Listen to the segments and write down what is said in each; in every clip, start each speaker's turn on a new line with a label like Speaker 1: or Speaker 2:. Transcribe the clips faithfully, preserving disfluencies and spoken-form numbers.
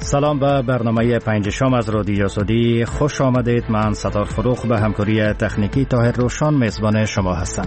Speaker 1: سلام به برنامه پنجشنبه از رادیو آزادی خوش آمدید. من ستار فروخ به همکاری تکنیکی طاهر روشان میزبان شما هستم.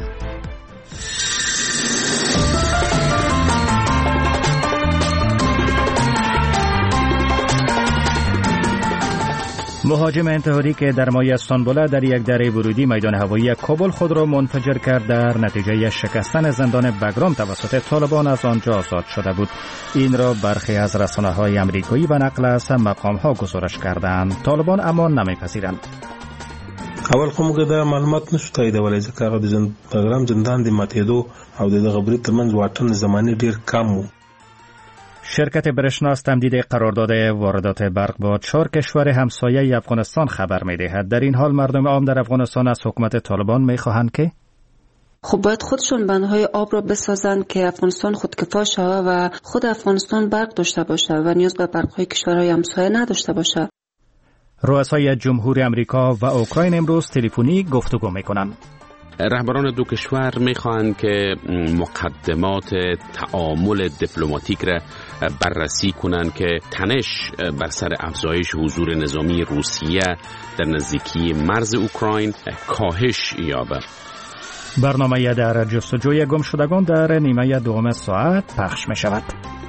Speaker 1: مهاجم انتحاری که در ماه استانبول در یک دره ورودی میدان هوایی کابل خود را منفجر کرد در نتیجه شکستن زندان بگرام توسط طالبان از آنجا آزاد شده بود. این را برخی از رسانه‌های امریکایی به نقل از مقام‌ها گزارش کردند. طالبان اما نمی‌پذیرند.
Speaker 2: اول خو موږ دا معلومات نشو تاییدولی ځکه هغه د بګرام زندان د ماتېدو او د دغه برید ترمنځ واټن زماني ډېر کم و.
Speaker 1: شرکت برشنا از تمدید قرارداد واردات برق با چهار کشور همسایه افغانستان خبر می‌دهد. در این حال مردم عام در افغانستان از حکومت طالبان می‌خواهند که
Speaker 3: خب باید خودشون بندهای آب را بسازند که افغانستان خودکفا شود و خود افغانستان برق داشته باشه و نیاز به برق‌های کشورهای همسایه نداشته باشه.
Speaker 1: رؤسای جمهوری امریکا و اوکراین امروز تلفنی گفتگو می‌کنند.
Speaker 4: رهبران دو کشور میخواهند که مقدمات تعامل دیپلماتیک را بررسی کنند که تنش بر سر افزایش حضور نظامی روسیه در نزدیکی مرز اوکراین کاهش یابد.
Speaker 1: برنامه در جستجوی گم شدگان در نیمه دوم ساعت پخش می شود.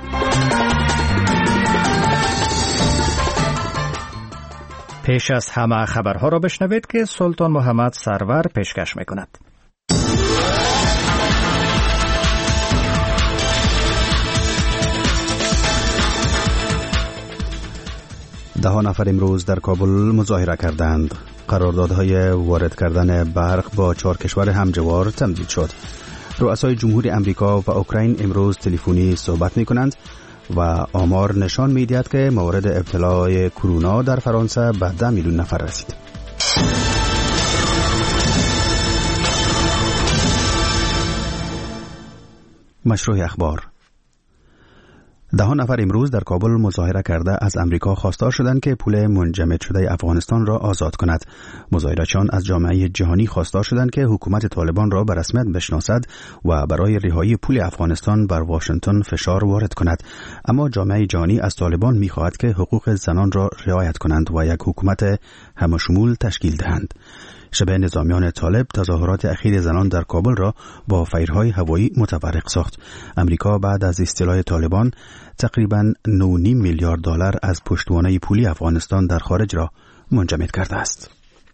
Speaker 1: پیش از همه خبرها را بشنوید که سلطان محمد سرور پیشکش می کند.
Speaker 5: ده نفر امروز در کابل مظاهره کردند. قراردادهای وارد کردن برق با چهار کشور همجوار تمدید شد. رؤسای جمهوری امریکا و اوکراین امروز تلفنی صحبت می کنند و آمار نشان می دهد که مورد ابتلای کرونا در فرانسه به ده میلیون نفر رسید. مشروع اخبار. ده نفر امروز در کابل مظاهره کرده از امریکا خواستار شدند که پول منجمد شده افغانستان را آزاد کند. مظاهره‌چیان از جامعه جهانی خواستار شدند که حکومت طالبان را به رسمیت بشناسد و برای رهایی پول افغانستان بر واشنگتن فشار وارد کند. اما جامعه جهانی از طالبان می‌خواهد که حقوق زنان را رعایت کنند و یک حکومت همشمول تشکیل دهند. شب نظامیان طالب تظاهرات اخیر زنان در کابل را با فیرهای هوایی متفرق ساخت. امریکا بعد از استیلای طالبان تقریباً نه و نیم میلیارد دلار از پشتوانه پولی افغانستان در خارج را منجمد کرده است.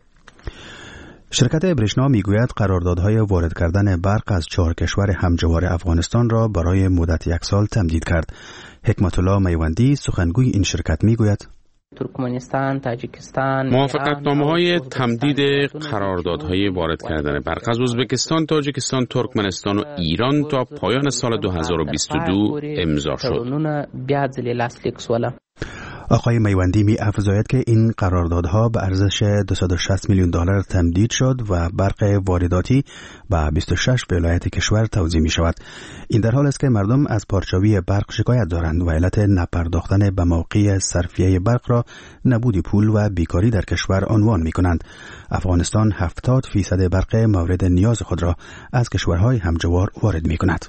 Speaker 5: شرکت برشنا میگوید قراردادهای وارد کردن برق از چهار کشور همجوار افغانستان را برای مدت یک سال تمدید کرد. حکمت الله میوندی سخنگوی این شرکت میگوید
Speaker 6: ترکمنستان، تاجیکستان،
Speaker 4: موافقتنامه‌های تمدید قراردادهای وارد کردن برق از ازبکستان، تاجیکستان، ترکمنستان و ایران تا پایان سال دو هزار و بیست و دو امضا شد.
Speaker 5: آقای میوندی می افزاید که این قراردادها به ارزش دویست و شصت میلیون دلار تمدید شد و برق وارداتی به بیست و شش ولایت کشور توزیع می شود. این در حال است که مردم از پارچاوی برق شکایت دارند و علت نپرداختن به موقع صرفیه برق را نبود پول و بیکاری در کشور عنوان می کنند. افغانستان هفتاد فیصد برق مورد نیاز خود را از کشورهای همجوار وارد می کند.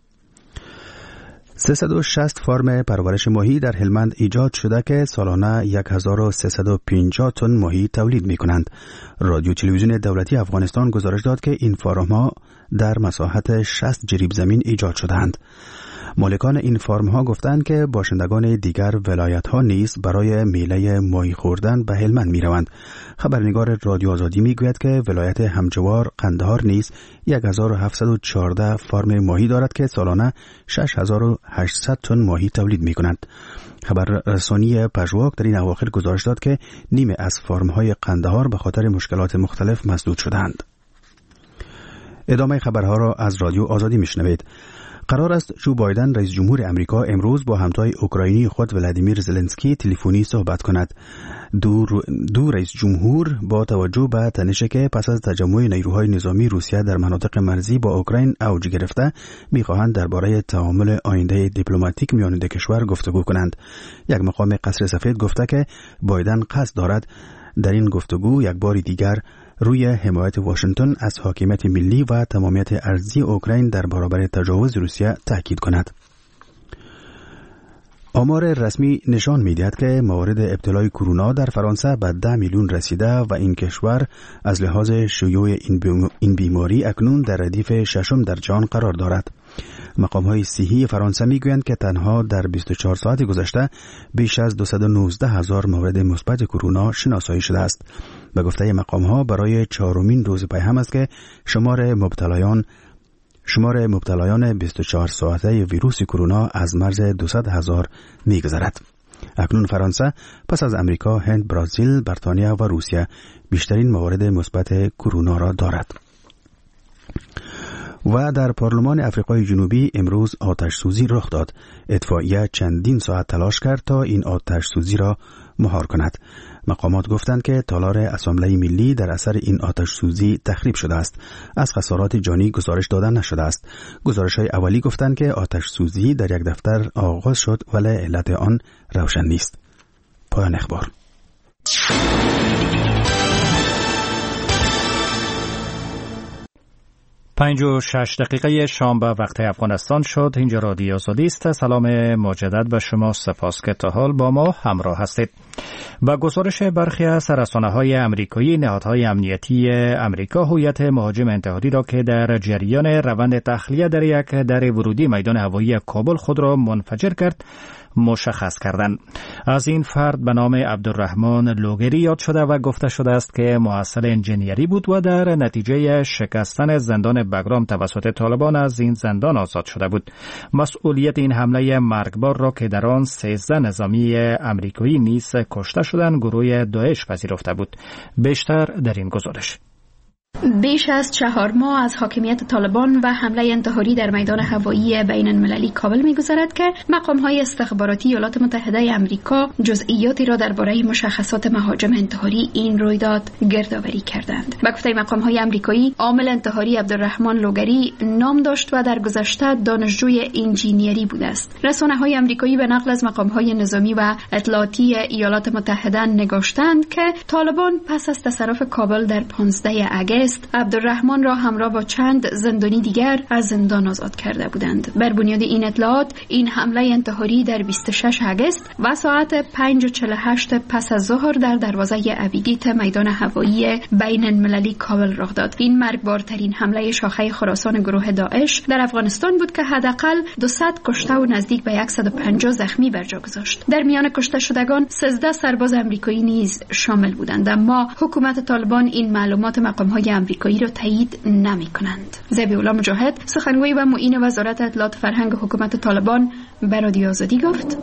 Speaker 5: سیصد و شصت فارم پرورش ماهی در هلمند ایجاد شده که سالانه هزار و سیصد و پنجاه تن ماهی تولید می کنند. رادیو تلویزیون دولتی افغانستان گزارش داد که این فارم‌ها در مساحت شصت جریب زمین ایجاد شده‌اند. مالکان این فارم ها گفتند که باشندگان دیگر ولایت ها نیز برای میله ماهی خوردن به هلمند می روند. خبرنگار رادیو آزادی می گوید که ولایت همجوار قندهار نیز هزار و هفتصد و چهارده فارم ماهی دارد که سالانه شش هزار و هشتصد تن ماهی تولید می کند. خبررسانی پژواک در این اواخر گزارش داد که نیمه از فارم های قندهار به خاطر مشکلات مختلف مسدود شدند. ادامه خبرها را از رادیو آزادی می شنوید. قرار است جو بایدن رئیس جمهور امریکا امروز با همتای اوکراینی خود ولادیمیر زلنسکی تلفنی صحبت کند. دو, دو رئیس جمهور با توجه به تنشی که پس از تجمع نیروهای نظامی روسیه در مناطق مرزی با اوکراین اوج گرفته می‌خواهند درباره تعامل آینده دیپلماتیک میان دو کشور گفتگو کنند. یک مقام قصر سفید گفته که بایدن قصد دارد در این گفتگو یک بار دیگر روی حمایت واشنگتن از حاکمیت ملی و تمامیت ارضی اوکراین در برابر تجاوز روسیه تاکید کند. آمار رسمی نشان می‌دهد که موارد ابتلای کرونا در فرانسه به ده میلیون رسیده و این کشور از لحاظ شیوع این بیماری اکنون در ردیف ششم در جهان قرار دارد. مقام‌های صحی فرانسه می‌گویند که تنها در بیست و چهار ساعت گذشته بیش از دویست و نوزده هزار مورد مثبت کرونا شناسایی شده است. به گفته مقام‌ها برای چهارمین روز پی هم است که شمار مبتلایان شمار مبتلایان بیست و چهار ساعته ویروس کرونا از مرز دویست هزار می‌گذرد. اکنون فرانسه پس از امریکا، هند، برزیل، بریتانیا و روسیه بیشترین موارد مثبت کرونا را دارد. و در پارلمان افریقای جنوبی امروز آتش سوزی رخ داد. اطفائیه چندین ساعت تلاش کرد تا این آتش سوزی را مهار کند. مقامات گفتند که تالار اسامبله ملی در اثر این آتش سوزی تخریب شده است. از خسارات جانی گزارش داده نشده است. گزارش‌های اولی گفتند که آتش سوزی در یک دفتر آغاز شد ولی علت آن روشن نیست. پایان اخبار.
Speaker 1: پنج و شش دقیقه شام به وقت افغانستان شد. اینجا رادیو آزادی است. سلام مجدد به شما، سپاس که تا حال با ما همراه هستید. با گزارش برخی از رسانه‌های امریکایی، نهادهای امنیتی امریکا هویت مهاجم انتحاری را که در جریان روند تخلیه در یک در ورودی میدان هوایی کابل خود را منفجر کرد مشخص کردند. از این فرد به نام عبدالرحمن لوگری یاد شده و گفته شده است که محصل انجینیری بود و در نتیجه شکستن زندان بگرام توسط طالبان از این زندان آزاد شده بود. مسئولیت این حمله مرگبار را که در آن سیزده نظامی امریکایی نیز کشته شدند گروه داعش پذیرفته بود. بیشتر در این گزارش.
Speaker 7: بیش از چهار ماه از حاکمیت طالبان و حمله انتحاری در میدان هوایی بین المللی کابل می‌گذرد که مقام‌های استخباراتی ایالات متحده آمریکا جزئیاتی را درباره مشخصات مهاجم انتحاری این رویداد گردآوری کردند. به گفته مقام‌های آمریکایی، عامل انتحاری عبدالرحمن لوگری نام داشت و در گذشته دانشجوی انجینیری بوده است. رسانه‌های آمریکایی به نقل از مقام‌های نظامی و اطلاعاتی ایالات متحده نگاشتند که طالبان پس از تصرف کابل در پانزده اگست عبدالرحمن را همراه با چند زندانی دیگر از زندان آزاد کرده بودند. بر بنیاد این اطلاعات این حمله انتحاری در بیست و شش اگست و ساعت پنج و چهل و هشت پس از ظهر در دروازه ابیگیت میدان هوایی بین المللی کابل رخ داد. این مرگبارترین حمله شاخه خراسان گروه داعش در افغانستان بود که حداقل دویست کشته و نزدیک به صد و پنجاه زخمی بر جا گذاشت. در میان کشته شدگان سیزده سرباز آمریکایی نیز شامل بودند، اما حکومت طالبان این معلومات مقام‌های آمریکایی را تایید نمی‌کنند. ذبیح‌الله مجاهد، سخنگوی و معین وزارت اطلاعات فرهنگ حکومت طالبان، به رادیو آزادی گفت: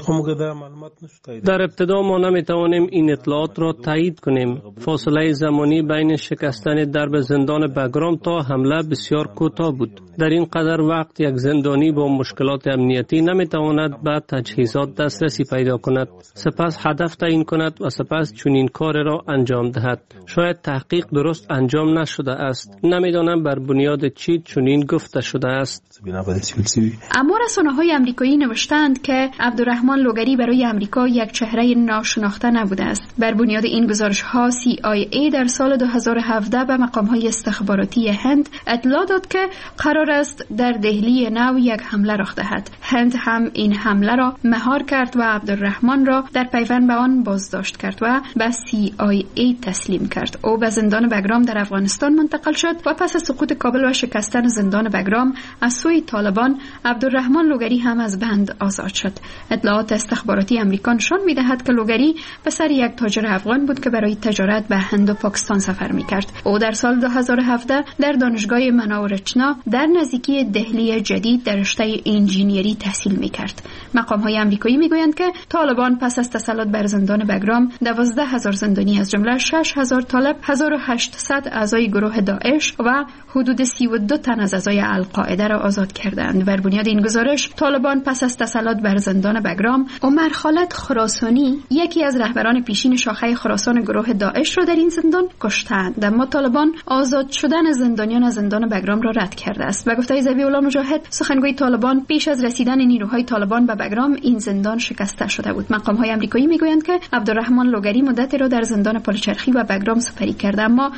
Speaker 8: در ابتدا ما نمی‌توانیم این اطلاعات را تایید کنیم. فاصله زمانی بین شکستن درب زندان بگرام تا حمله بسیار کوتاه بود. در این قدر وقت یک زندانی با مشکلات امنیتی نمی‌تواند به تجهیزات دسترسی پیدا کند، سپس هدف تعیین کند و سپس چنین کار را انجام دهد. شاید تحقیق درست انجام نشده است. نمیدانم بر بنیاد چی چنین گفته شده است.
Speaker 7: اما رسانه‌های آمریکایی نوشتند که عبدالرحمن لوگری برای آمریکا یک چهره ناشناخته نبوده است. بر بنیاد این گزارش‌ها سی آی ای در سال دو هزار و هفده به مقام‌های استخباراتی هند اطلاع داد که قرار است در دهلی نو یک حمله رخ دهد. هند هم این حمله را مهار کرد و عبدالرحمن را در پیوند به آن بازداشت کرد و به سی آی ای تسلیم کرد. او به زندان بگرام در افغانستان منتقل شد و پس از سقوط کابل و شکستن زندان بگرام از سوی طالبان، عبدالرحمن لوگری هم از بند آزاد شد. اطلاعات استخباراتی آمریکا نشان می‌دهد که لوگری پسر یک تاجر افغان بود که برای تجارت به هند و پاکستان سفر می‌کرد. او در سال دو هزار و هفده در دانشگاه مناورچنا در نزدیکی دهلی جدید در رشته انجینیری تحصیل می‌کرد. مقام‌های آمریکایی می‌گویند که طالبان پس از تسلط بر زندان بگرام دوازده هزار زندانی از جمله شش هزار طالب، هزار و هشتصد اعضای گروه داعش و حدود سی و دو تن از اعضای القاعده را آزاد کردند. بر بنیاد این گزارش طالبان پس از تسلط بر زندان بگرام عمر خالد خراسانی، یکی از رهبران پیشین شاخه خراسان گروه داعش را در این زندان کشتند. اما طالبان آزاد شدن زندانیان از زندان بگرام را رد کرده است. به گفته ذبیح‌الله مجاهد، سخنگوی طالبان، پیش از رسیدن نیروهای طالبان به بگرام این زندان شکسته شده بود. مقام‌های آمریکایی میگویند که عبدالرحمن لوگری مدتی را در زندان پلچرخی و بگرام سپری کرده، اما به گفته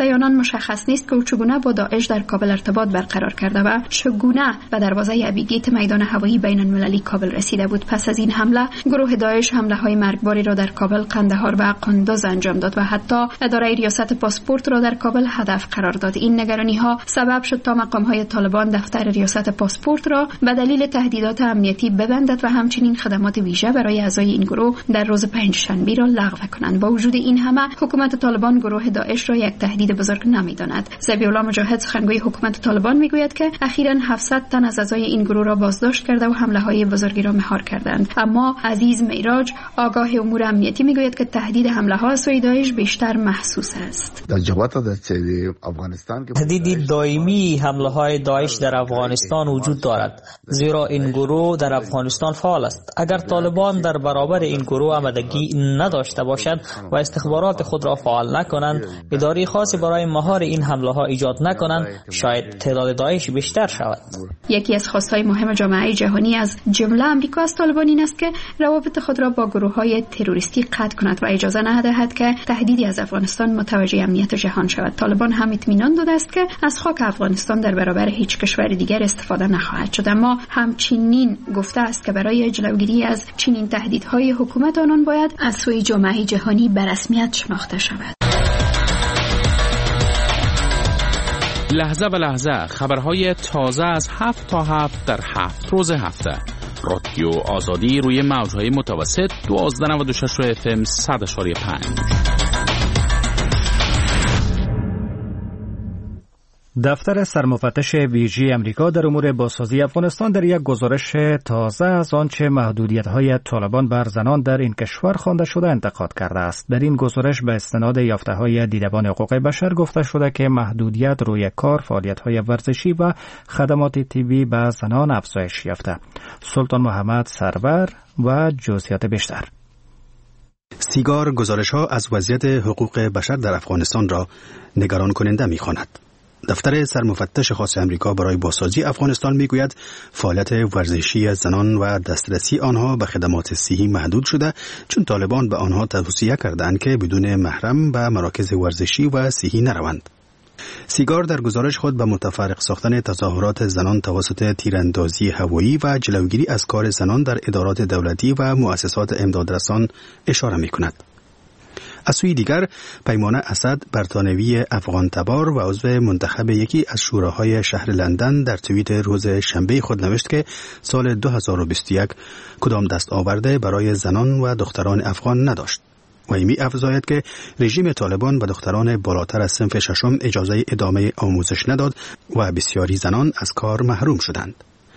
Speaker 7: برای آنان مشخص نیست که او چگونه با داعش در کابل ارتباط برقرار کرده و چگونه به دروازه ابیگیت میدان هوایی بین المللی کابل رسیده بود. پس از این حمله گروه داعش حمله های مرگباری را در کابل، قندهار و قندوز انجام داد و حتی اداره ریاست پاسپورت را در کابل هدف قرار داد. این نگرانی ها سبب شد تا مقام های طالبان دفتر ریاست پاسپورت را به دلیل تهدیدات امنیتی ببندد و همچنین خدمات ویژه برای اعضای این گروه در روز پنجشنبه را لغو کنند. با وجود این همه حکومت طالبان گروه داعش را یک تهدید بزرگ نمی‌داند. ذبیح‌الله مجاهد سخنگوی حکومت طالبان میگوید که اخیراً هفتصد تن از اعضای این گروه را بازداشت کرده و حمله‌های بزرگی را مهار کردند. اما عزیز معراج آگاه امور امنیتی میگوید که تهدید حمله‌ها از سوی داعش بیشتر محسوس است.
Speaker 9: در جوابات افغانستان
Speaker 10: تهدید دائمی حمله‌های داعش در افغانستان وجود دارد، زیرا این گروه در افغانستان فعال است. اگر طالبان در برابر این گروه آمادگی نداشته باشند و استخبارات خود را فعال نکنند، اداره خاصی برای مهار این حمله ها ایجاد نکنند، شاید تعداد داعش بیشتر شود.
Speaker 7: یکی از خواستهای مهم جامعه جهانی از جمله امریکا از طالبان این است که روابط خود را با گروه‌های تروریستی قطع کند و اجازه ندهد که تهدیدی از افغانستان متوجه امنیت جهان شود. طالبان هم اطمینان داده است که از خاک افغانستان در برابر هیچ کشور دیگر استفاده نخواهد شد، اما همچنین گفته است که برای جلوگیری از چنین تهدیدهای حکومت آنان باید از سوی جامعه جهانی به رسمیت شناخته شود.
Speaker 4: لحظه به لحظه خبرهای تازه از هفت تا هفت در هفت روز هفته. رادیو آزادی روی موجهای متوسط دوازده و نود و شش اف ام صد و پنج.
Speaker 1: دفتر سرمفتش ویژه امریکا در امور بازسازی افغانستان در یک گزارش تازه از آنچه محدودیت‌های طالبان بر زنان در این کشور خوانده شده انتقاد کرده است. در این گزارش به استناد یافته‌های دیدبان حقوق بشر گفته شده که محدودیت روی کار، فعالیت‌های ورزشی و خدمات طبی به زنان افزایش یافته. سلطان محمد سرور و جزئیات بیشتر.
Speaker 5: سیگار گزارش‌ها از وضعیت حقوق بشر در افغانستان را نگران کننده می‌خواند. دفتر سرمفتش خاص امریکا برای بازسازی افغانستان میگوید فعالیت ورزشی زنان و دسترسی آنها به خدمات صحی محدود شده، چون طالبان به آنها توصیه کردند که بدون محرم به مراکز ورزشی و صحی نروند. سیگار در گزارش خود به متفرق ساختن تظاهرات زنان توسط تیراندازی هوایی و جلوگیری از کار زنان در ادارات دولتی و مؤسسات امدادرسان اشاره میکند. از سوی دیگر پیمان اسد برطانوی افغان تبار و عضو منتخب یکی از شوراهای شهر لندن در توییت روز شنبه خود نوشت که سال دو هزار و بیست و یک کدام دستاورده برای زنان و دختران افغان نداشت و می افزاید که رژیم طالبان به دختران بالاتر از صنف ششم اجازه ادامه آموزش نداد و بسیاری زنان از کار محروم شدند.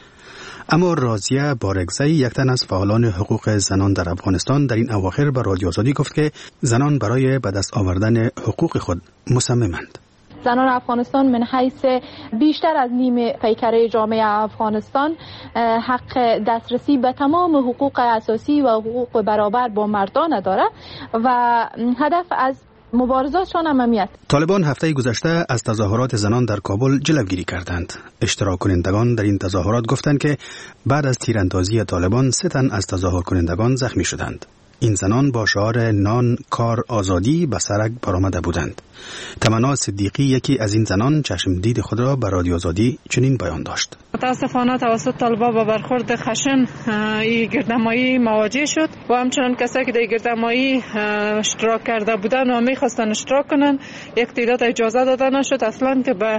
Speaker 5: اما راضیه بارگزی، یک تن از فعالان حقوق زنان در افغانستان، در این اواخر به رادیو آزادی گفت که زنان برای به دست آوردن حقوق خود مصممند.
Speaker 11: زنان افغانستان من حیث بیشتر از نیم پیکره جامعه افغانستان حق دسترسی به تمام حقوق اساسی و حقوق برابر با مردان داره و هدف از مبارزاتشان امنیت.
Speaker 5: طالبان هفته گذشته از تظاهرات زنان در کابل جلوگیری کردند. اشتراک کنندگان در این تظاهرات گفتند که بعد از تیراندازی طالبان سه تن از تظاهر کنندگان زخمی شدند. این زنان با شعار نان، کار، آزادی به سرک برآمده بودند. تمنا صدیقی، یکی از این زنان، چشم دید خود را به رادیو آزادی چنین بیان داشت:
Speaker 12: متاسفانه توسط طالبان با برخورد خشن این گردهمایی مواجه شد و همچنان کسایی که در گردهمایی اشتراک کرده بودند و میخواستن اشتراک کنن، یک تعداد اجازه داده نشد اصلا که به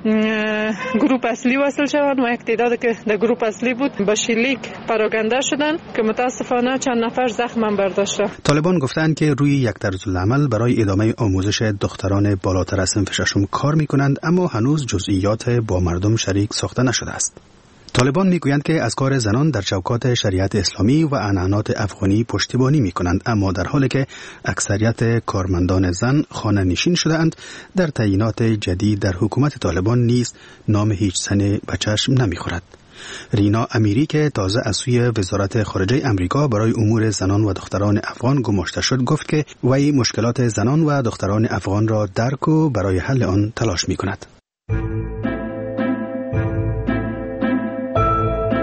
Speaker 12: گروه اصلی وصل شوند و یک تعداد که در گروه اصلی بود به شلیک پراکنده شدند که متاسفانه چند نفر زخم هم برداشتند.
Speaker 5: طالبان گفتند که روی یک طرز العمل برای ادامه آموزش دختران بالاتر از صنف ششم کار میکنند، اما هنوز جزئیات با مردم شریک ساخته نشده است. طالبان میگویند که از کار زنان در چوکات شریعت اسلامی و عنعنات افغانی پشتیبانی میکنند، اما در حالی که اکثریت کارمندان زن خانه نشین شده‌اند، در تعیینات جدید در حکومت طالبان نیز نام هیچ زن به چشم نمیخورد. رینا امیری که تازه از سوی وزارت خارجه امریکا برای امور زنان و دختران افغان گماشته شد گفت که وی مشکلات زنان و دختران افغان را درک و برای حل آن تلاش میکند.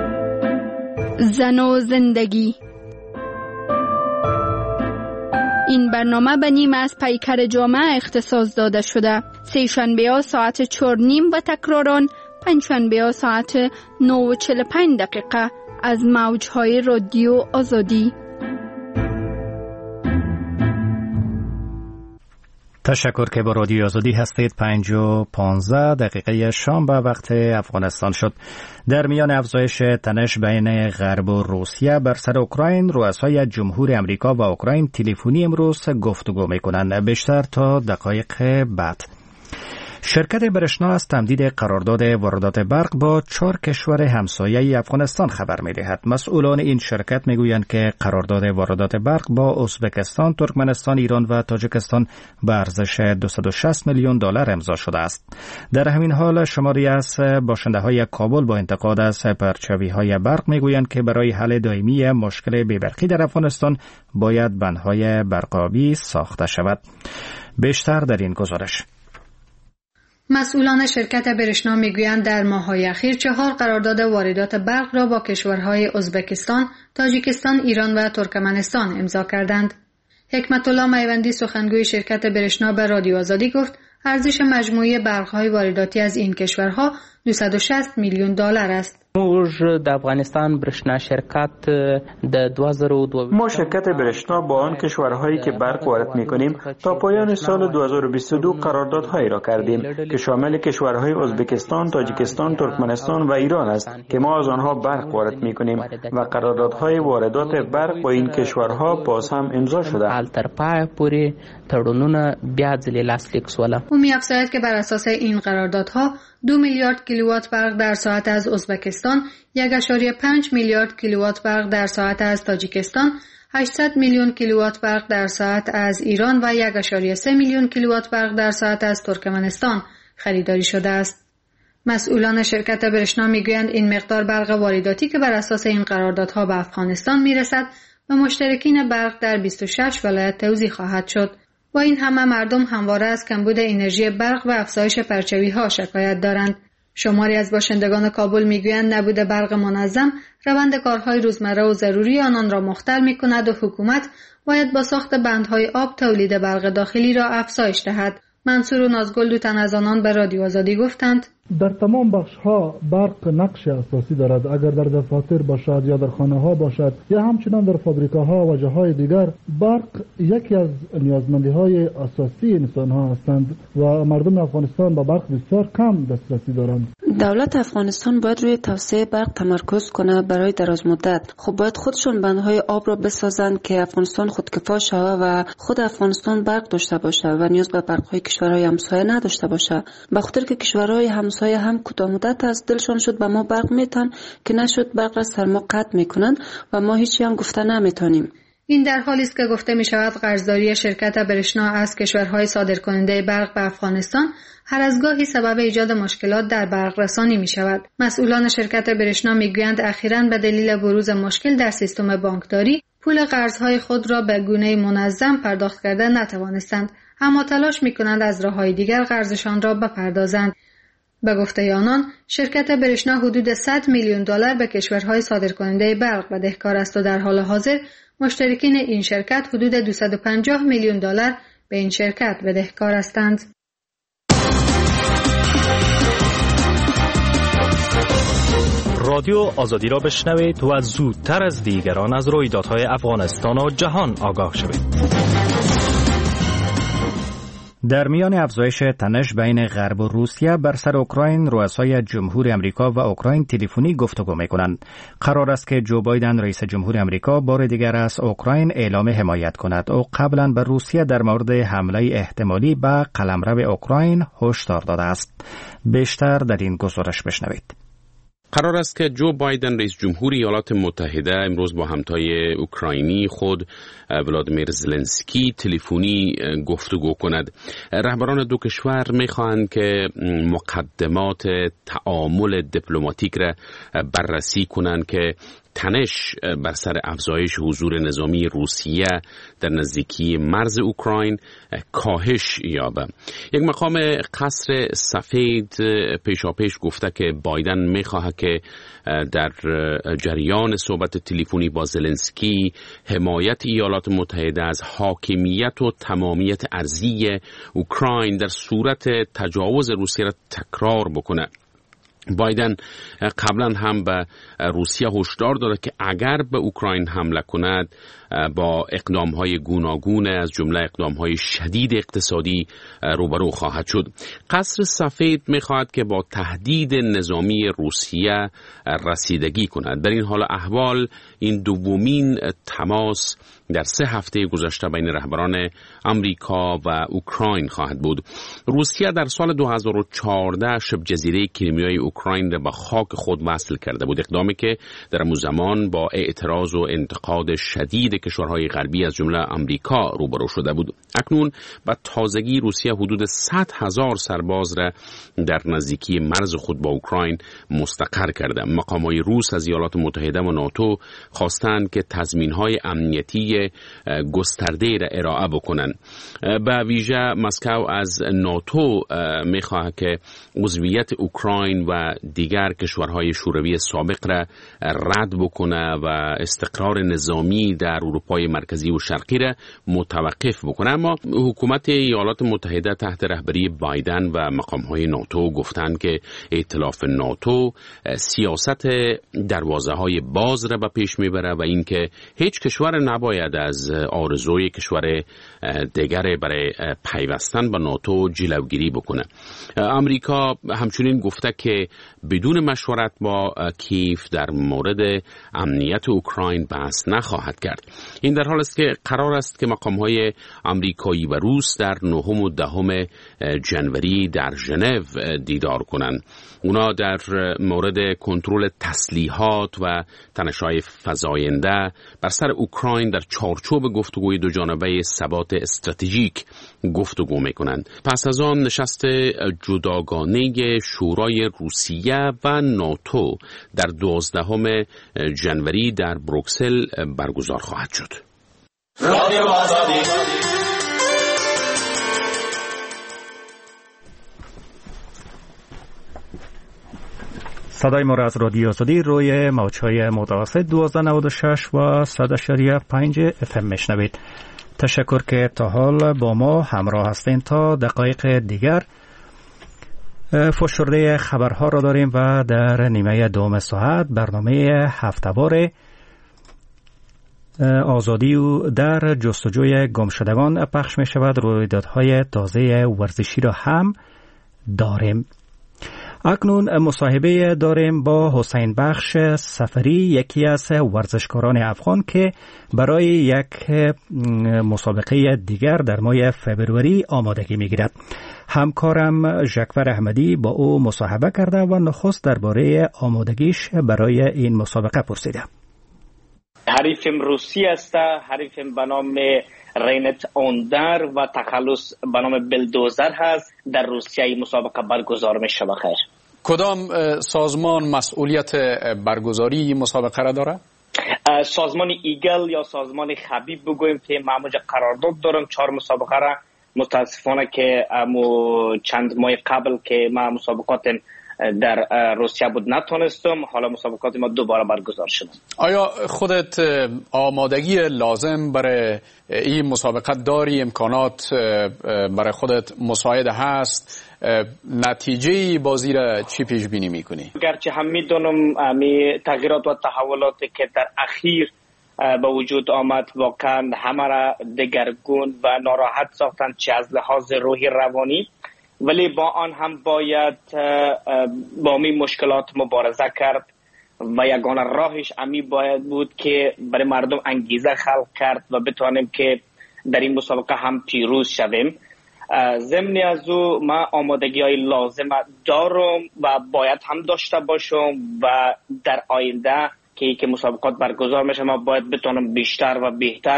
Speaker 7: زن و زندگی. این برنامه به نیم از پیکر جامعه اختصاص داده شده. سه شنبه ها ساعت چهار نیم و تکراران، پنج شنبه ها ساعت نه و چهل و پنج دقیقه از موجهای رادیو آزادی.
Speaker 1: تشکر که با رادیو آزادی هستید. پنج و پانزده دقیقه شام به وقت افغانستان شد. در میان افزایش تنش بین غرب و روسیه بر سر اوکراین، رؤسای جمهور امریکا و اوکراین تلفنی امروز گفتگو میکنند. بیشتر تا دقایق بعد. شرکت برشنا از تمدید قرارداد واردات برق با چهار کشور همسایه افغانستان خبر می‌دهد. مسئولان این شرکت میگویند که قرارداد واردات برق با ازبکستان، ترکمنستان، ایران و تاجیکستان به ارزش دویست و شصت میلیون دلار امضا شده است. در همین حال شماری از باشنده‌های کابل با انتقاد از پرچاوی‌های برق میگویند که برای حل دائمی مشکل بی‌برقی در افغانستان باید بندهای برقابی ساخته شود. بیشتر در این گزارش.
Speaker 13: مسئولان شرکت برشنا میگویند در ماه‌های اخیر چهار قرارداد واردات برق را با کشورهای ازبکستان، تاجیکستان، ایران و ترکمنستان امضا کردند. حکمت الله میوندی سخنگوی شرکت برشنا به رادیو آزادی گفت ارزش مجموعی برق‌های وارداتی از این کشورها دویست و شصت میلیون دلار است.
Speaker 14: ما شرکت برشنا با آن کشورهایی که برق وارد می‌کنیم تا پایان سال دو هزار و بیست و دو قراردادهایی را کردیم که شامل کشورهای ازبکستان، تاجیکستان، ترکمنستان و ایران است که ما از آنها برق وارد می‌کنیم و قراردادهای واردات برق با این کشورها باز هم امضا شده.
Speaker 13: او می‌افزاید که بر اساس این قراردادها دو میلیارد کیلووات برق در ساعت از ازبکستان، یک و پنج میلیارد کیلووات برق در ساعت از تاجیکستان، هشتصد میلیون کیلووات برق در ساعت از ایران و یک و سه میلیون کیلووات برق در ساعت از ترکمنستان خریداری شده است. مسئولان شرکت برشنا میگویند این مقدار برق وارداتی که بر اساس این قراردادها به افغانستان میرسد و مشترکین برق در بیست و شش ولایت توزیع خواهد شد. با این همه مردم همواره از کمبود انرژی برق و افزایش پرچاوی‌ها شکایت دارند. شماری از باشندگان کابل میگویند نبود برق منظم روند کارهای روزمره و ضروری آنان را مختل میکند و حکومت باید با ساخت بندهای آب تولید برق داخلی را افزایش دهد. منصور و نازگل دو تن از آنان به رادیو آزادی گفتند
Speaker 15: در تمام بخش‌ها برق نقش اساسی دارد. اگر در دفاتر باشد یا در خانه‌ها باشد یا همچنان در فابریکاها و جاهای دیگر، برق یکی از نیازمندی‌های اساسی انسان‌ها هستند و مردم افغانستان با برق بسیار کم دسترسی دارند.
Speaker 3: دولت افغانستان باید روی توسعه برق تمرکز کنه برای دراز مدت. خب باید خودشون بندهای آب را بسازند که افغانستان خودکفا شود و خود افغانستان برق داشته باشه و نیاز به برق‌های کشورهای همسایه نداشته باشه. به خاطر که کشورهای همسایه هم کوتاه مدت از دلشان شد به ما برق میتن که نشد برق را سر ما قطع میکنن و ما هیچی هم گفته نمیتونیم.
Speaker 13: این در حالی است که گفته می شود قرضداری شرکت برشنا از کشورهای صادرکننده برق به افغانستان هر از گاهی سبب ایجاد مشکلات در برق رسانی می شود. مسئولان شرکت برشنا می گویند اخیراً به دلیل بروز مشکل در سیستم بانکداری پول قرضهای خود را به گونه منظم پرداخت کرده نتوانستند، اما تلاش می کنند از راههای دیگر قرضشان را بپردازند. به گفته آنان شرکت برشنا حدود صد میلیون دلار به کشورهای صادرکننده برق بدهکار است و در حال حاضر مشترکین این شرکت حدود دویست و پنجاه میلیون دلار به این شرکت بدهکار هستند.
Speaker 16: رادیو آزادی را بشنوید و زودتر از دیگران از رویدادهای افغانستان و جهان آگاه شوید.
Speaker 1: در میان افزایش تنش بین غرب و روسیه بر سر اوکراین، رؤسای جمهور امریکا و اوکراین تلفنی گفتگو می‌کنند. قرار است که جو بایدن رئیس جمهور امریکا بار دیگر از اوکراین اعلام حمایت کند. او قبلا به روسیه در مورد حمله احتمالی به قلمرو اوکراین هشدار داده است. بیشتر در این گزارش بشنوید.
Speaker 4: قرار است که جو بایدن رئیس جمهور ایالات متحده امروز با همتای اوکراینی خود ولادیمیر زلنسکی تلفنی گفتگو کند. رهبران دو کشور می‌خواهند که مقدمات تعامل دیپلماتیک را بررسی کنند که تنش بر سر افزایش حضور نظامی روسیه در نزدیکی مرز اوکراین کاهش یابه. یک مقام قصر سفید پیشاپیش گفته که بایدن میخواهد که در جریان صحبت تلفنی با زلنسکی حمایت ایالات متحده از حاکمیت و تمامیت ارضی اوکراین در صورت تجاوز روسیه را تکرار بکنه. بایدن قبلا هم به روسیه هشدار داده که اگر به اوکراین حمله کند با اقدام‌های گوناگون از جمله اقدام‌های شدید اقتصادی روبرو خواهد شد. قصر سفید می‌خواهد که با تهدید نظامی روسیه رسیدگی کند. در این حال احوال این دومین تماس در سه هفته گذشته بین رهبران امریکا و اوکراین خواهد بود. روسیه در سال دو هزار و چهارده شبه جزیره کریمیای اوکراین را به خاک خود وصل کرده بود، اقدامی که در همون زمان با اعتراض و انتقاد شدید کشورهای غربی از جمله آمریکا روبرو شده بود. اکنون با تازگی روسیه حدود صد هزار سرباز را در نزدیکی مرز خود با اوکراین مستقر کرده. مقامات روس از ایالات متحده و ناتو خواستند که تضمین‌های امنیتی گسترده را ارائه بکنند. به ویژه مسکو از ناتو می‌خواهد که عضویت اوکراین و دیگر کشورهای شوروی سابق را رد بکنه و استقرار نظامی در اروپای مرکزی و شرقی را متوقف بکنه. اما حکومت ایالات متحده تحت رهبری بایدن و مقام‌های ناتو گفتند که ائتلاف ناتو سیاست دروازه‌های باز را به پیش میبره و اینکه هیچ کشور نباید از آرزوی کشور دیگر برای پیوستن به ناتو جلوگیری بکنه. امریکا همچنین گفته که بدون مشورت با کیف در مورد امنیت اوکراین بحث نخواهد کرد. این در حال است که قرار است که مقام‌های آمریکایی و روس در نهم و دهم جنوری در ژنو دیدار کنند. اونا در مورد کنترل تسلیحات و تنش‌های فزاینده بر سر اوکراین در چارچوب گفتگوی دو جانبه ثبات استراتژیک گفتگو می‌کنند. پس از آن نشست جداگانه شورای روسیه و ناتو در دوازدهم جنوری در بروکسل برگزار خواهد شد. رادیو آزادی.
Speaker 1: صدای ما را از رادیو آزادی روی موج‌های متوسط دوازده نود و شش و صد و پنج اف ام میشنوید. تشکر که تا حال با ما همراه هستین. تا دقایق دیگر فشرده خبرها را داریم و در نیمه دوم ساعت برنامه هفته‌وار آزادی و در جستجوی گمشدگان پخش می شود. رویدادهای تازه ورزشی را هم داریم. اکنون مصاحبه داریم با حسین بخش سفری، یکی از ورزشکاران افغان که برای یک مسابقه دیگر در ماه فبروری آمادگی می‌گیرد. همکارم ژکور احمدی با او مصاحبه کرده و نخست درباره آمادگیش برای این مسابقه پرسیده.
Speaker 17: حریفم روسی است، حریفم به نام رینت اوندر و تخلص به نام بلدوزر هست. در روسیه مسابقه برگزار می شود. خیر،
Speaker 18: کدام سازمان مسئولیت برگزاری مسابقه را داره؟
Speaker 17: سازمان ایگل یا سازمان خبیب بگویم که معمولا قرارداد دارم چهار مسابقه را. متاسفانه که چند ماه قبل که ما مسابقات در روسیه بود نتونستم، حالا مسابقات ما دوباره برگزار شد.
Speaker 18: آیا خودت آمادگی لازم برای این مسابقه داری؟ امکانات برای خودت مساعد هست؟ نتیجه بازی را چی پیش بینی میکنی؟
Speaker 17: گرچه هم میدونم امی تغییرات و تحولاتی که در اخیر به وجود آمد واقعا همه را دگرگون و ناراحت ساختن، چه از لحاظ روحی روانی، ولی با آن هم باید با می مشکلات مبارزه کرد و یگانه راهش امی باید بود که برای مردم انگیزه خلق کرد و بتوانیم که در این مسابقه هم پیروز شویم. ضمن از او ما آمادگی های لازم دارم و باید هم داشته باشم و در آینده که که مسابقات برگزار میشه ما باید بتونم بیشتر و بهتر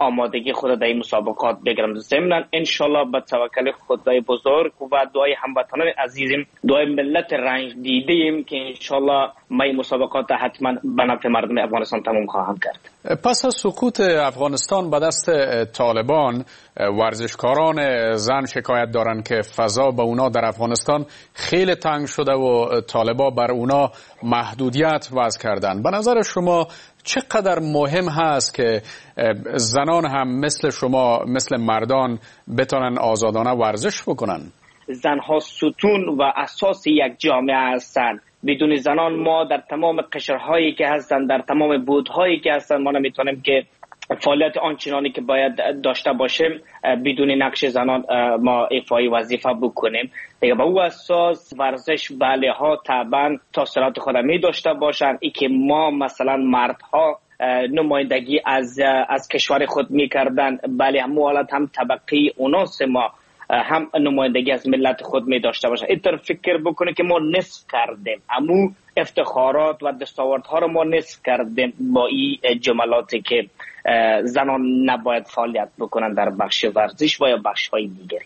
Speaker 17: آمادگی خود در این مسابقات بگیرم. ضمن انشالله به توکل خدای بزرگ و دعای هموطنان عزیزم، دعای ملت رنج دیده ایم که انشالله ما این مسابقات حتما به نفع مردم افغانستان تمام خواهم کرد.
Speaker 18: پس از سقوط افغانستان به دست طالبان، ورزشکاران زن شکایت دارند که فضا به اونا در افغانستان خیلی تنگ شده و طالبا بر اونا محدودیت وضع کردن. به نظر شما چقدر مهم هست که زنان هم مثل شما، مثل مردان بتونن آزادانه ورزش بکنن؟
Speaker 17: زنها ستون و اساس یک جامعه هستند. بدون زنان ما در تمام قشرهایی که هستند، در تمام بودهایی که هستند، ما نمیتونیم که فعالیت آنچنانی که باید داشته باشیم بدون نقش زنان ما ایفای وظیفه بکنیم. دیگه به او اساس ورزش بله ها طبعا تاثیرات خود می داشته باشند. ای که ما مثلا مردها نمایندگی از از کشور خود میکردن، بله هم حالت هم طبقه اوناس ما هم نمایندگی از ملت خود می داشته باشند. اینطور فکر بکنه که ما نصف کردیم، امو افتخارات و دستاوردها رو ما نصف کردیم با این جملاتی که زنان نباید فعالیت بکنن در بخش ورزش و یا بخش های دیگری.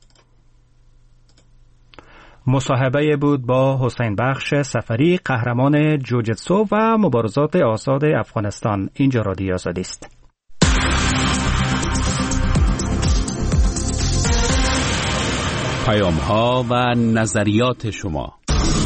Speaker 1: مصاحبه بود با حسین بخش سفری، قهرمان جوجیتسو و مبارزات آزاد افغانستان. اینجا رادیو آزادی است.
Speaker 4: پیام ها و نظریات شما.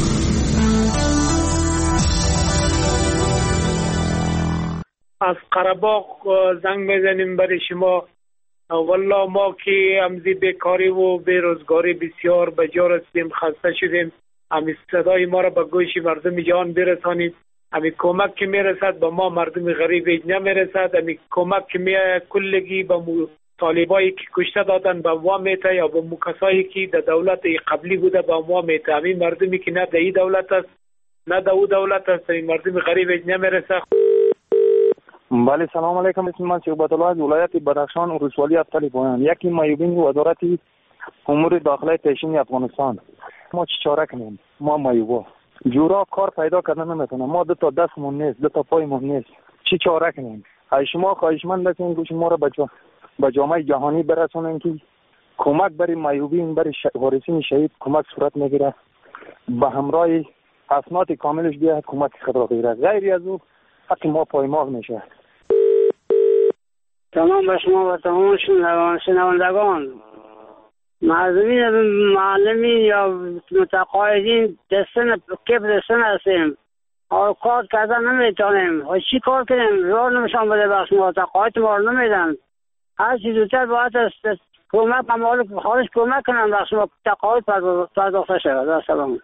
Speaker 19: از قره‌باغ زنگ میزنیم برای شما. والله ما که امزی بیکاری و بیروزگاری بسیار بجا رسیدیم، خسته شدیم. امی صدای ما را به گوش مردم جهان برسانید. امی کمک که میرسد به ما مردم غریب نمیرسد. امی کمک که می کلگی به طالبایی که کشته دادن به ما میته یا به مکسایی که در دولت قبلی بوده به ما میته. امی مردمی که نه در این دولت است نه در او دولت است، این مردم غریب نمیرسد.
Speaker 20: بله سلام علیکم. اسم من شعبت الله از ولایت بدخشان ولسوالی افتالی پایان، یکی مایوبین وزارت امور داخله پیشین افغانستان. ما چی چاره کنیم؟ ما مایوبا جورا کار پیدا کردن نمیتونه، ما دو تا دستمون نیست، دو تا پایمون نیست، چی چاره کنیم؟ ای شما خواهشمند هستین گوش ما را بچا به جامعه جهانی برسونین که کمک برای مایوبین، برای وارثین شهید کمک صورت میگیره، به همراه اسناد کاملش بیاد کمک خود را بگیره، غیر از او حق ما پایمال میشه.
Speaker 21: تمام به شما و تمام شنوندگان، معلمین معلمین یا متقاعدین دستن کپ دستن هستیم، کار کردن نمیتونیم. چی کار کنیم؟ راه نمیشان بده بخش ما، تقاعد ما رو نمیدن. هر چیز زودتر باید کمک ممالک خارج کمک کنن بخش ما تقاعد پرداخته شود. سلام.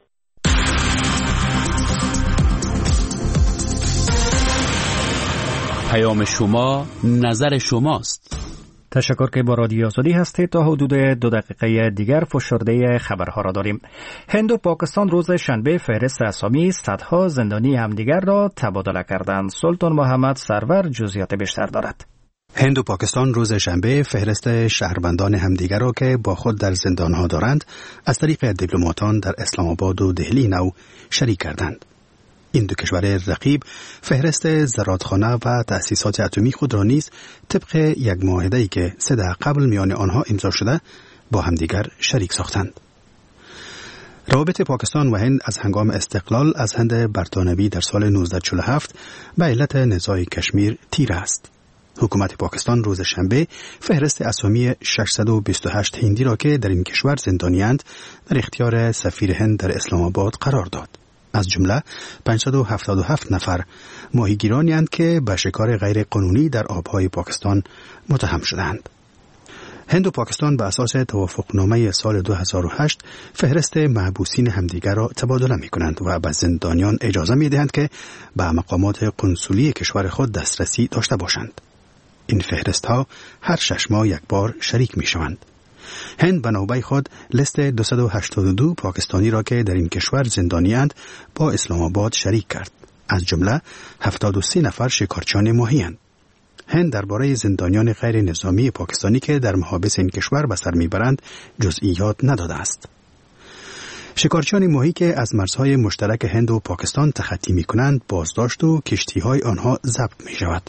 Speaker 4: پیام شما، نظر شماست.
Speaker 1: تشکر که با رادیو آزادی هستید. تا حدود دو دقیقه دیگر فشرده خبرها را داریم. هند و پاکستان روز شنبه فهرست اسامی صدها زندانی همدیگر را تبادله کردند. سلطان محمد سرور جزئیات بیشتر دارد.
Speaker 5: هند و پاکستان روز شنبه فهرست شهروندان همدیگر را که با خود در زندانها دارند از طریق دیپلماتان در اسلام آباد و دهلی نو شریک کردند. این دو کشور رقیب فهرست زرادخانه و تأسیسات اتمی خود را نیز طبق یک معاهده‌ای که سه دهه قبل میان آنها امضا شده با همدیگر شریک ساختند. روابط پاکستان و هند از هنگام استقلال از هند برطانوی در سال نوزده چهل و هفت به علت نزاع کشمیر تیره است. حکومت پاکستان روز شنبه فهرست اسامی ششصد و بیست و هشت هندی را که در این کشور زندانی‌اند در اختیار سفیر هند در اسلام آباد قرار داد. از جمله پانصد و هفتاد و هفت نفر ماهیگیرانی اند که به شکار غیر قانونی در آبهای پاکستان متهم شدند. هند و پاکستان به اساس توافقنامه سال دو هزار و هشت فهرست محبوسین همدیگر را تبادله می کنند و به زندانیان اجازه می دهند که به مقامات قنسولی کشور خود دسترسی داشته باشند. این فهرست ها هر شش ماه یک بار شریک می شوند. هند به نوبه خود لیست دویست و هشتاد و دو پاکستانی را که در این کشور زندانی اند با اسلام آباد شریک کرد. از جمله هفتاد و سه نفر شکارچیان ماهی اند. هند درباره زندانیان غیر نظامی پاکستانی که در محابس این کشور به سر میبرند جزئیات نداده است. شکارچیان ماهی که از مرزهای مشترک هند و پاکستان تخطی می کنند بازداشت و کشتی‌های آنها ضبط می شود.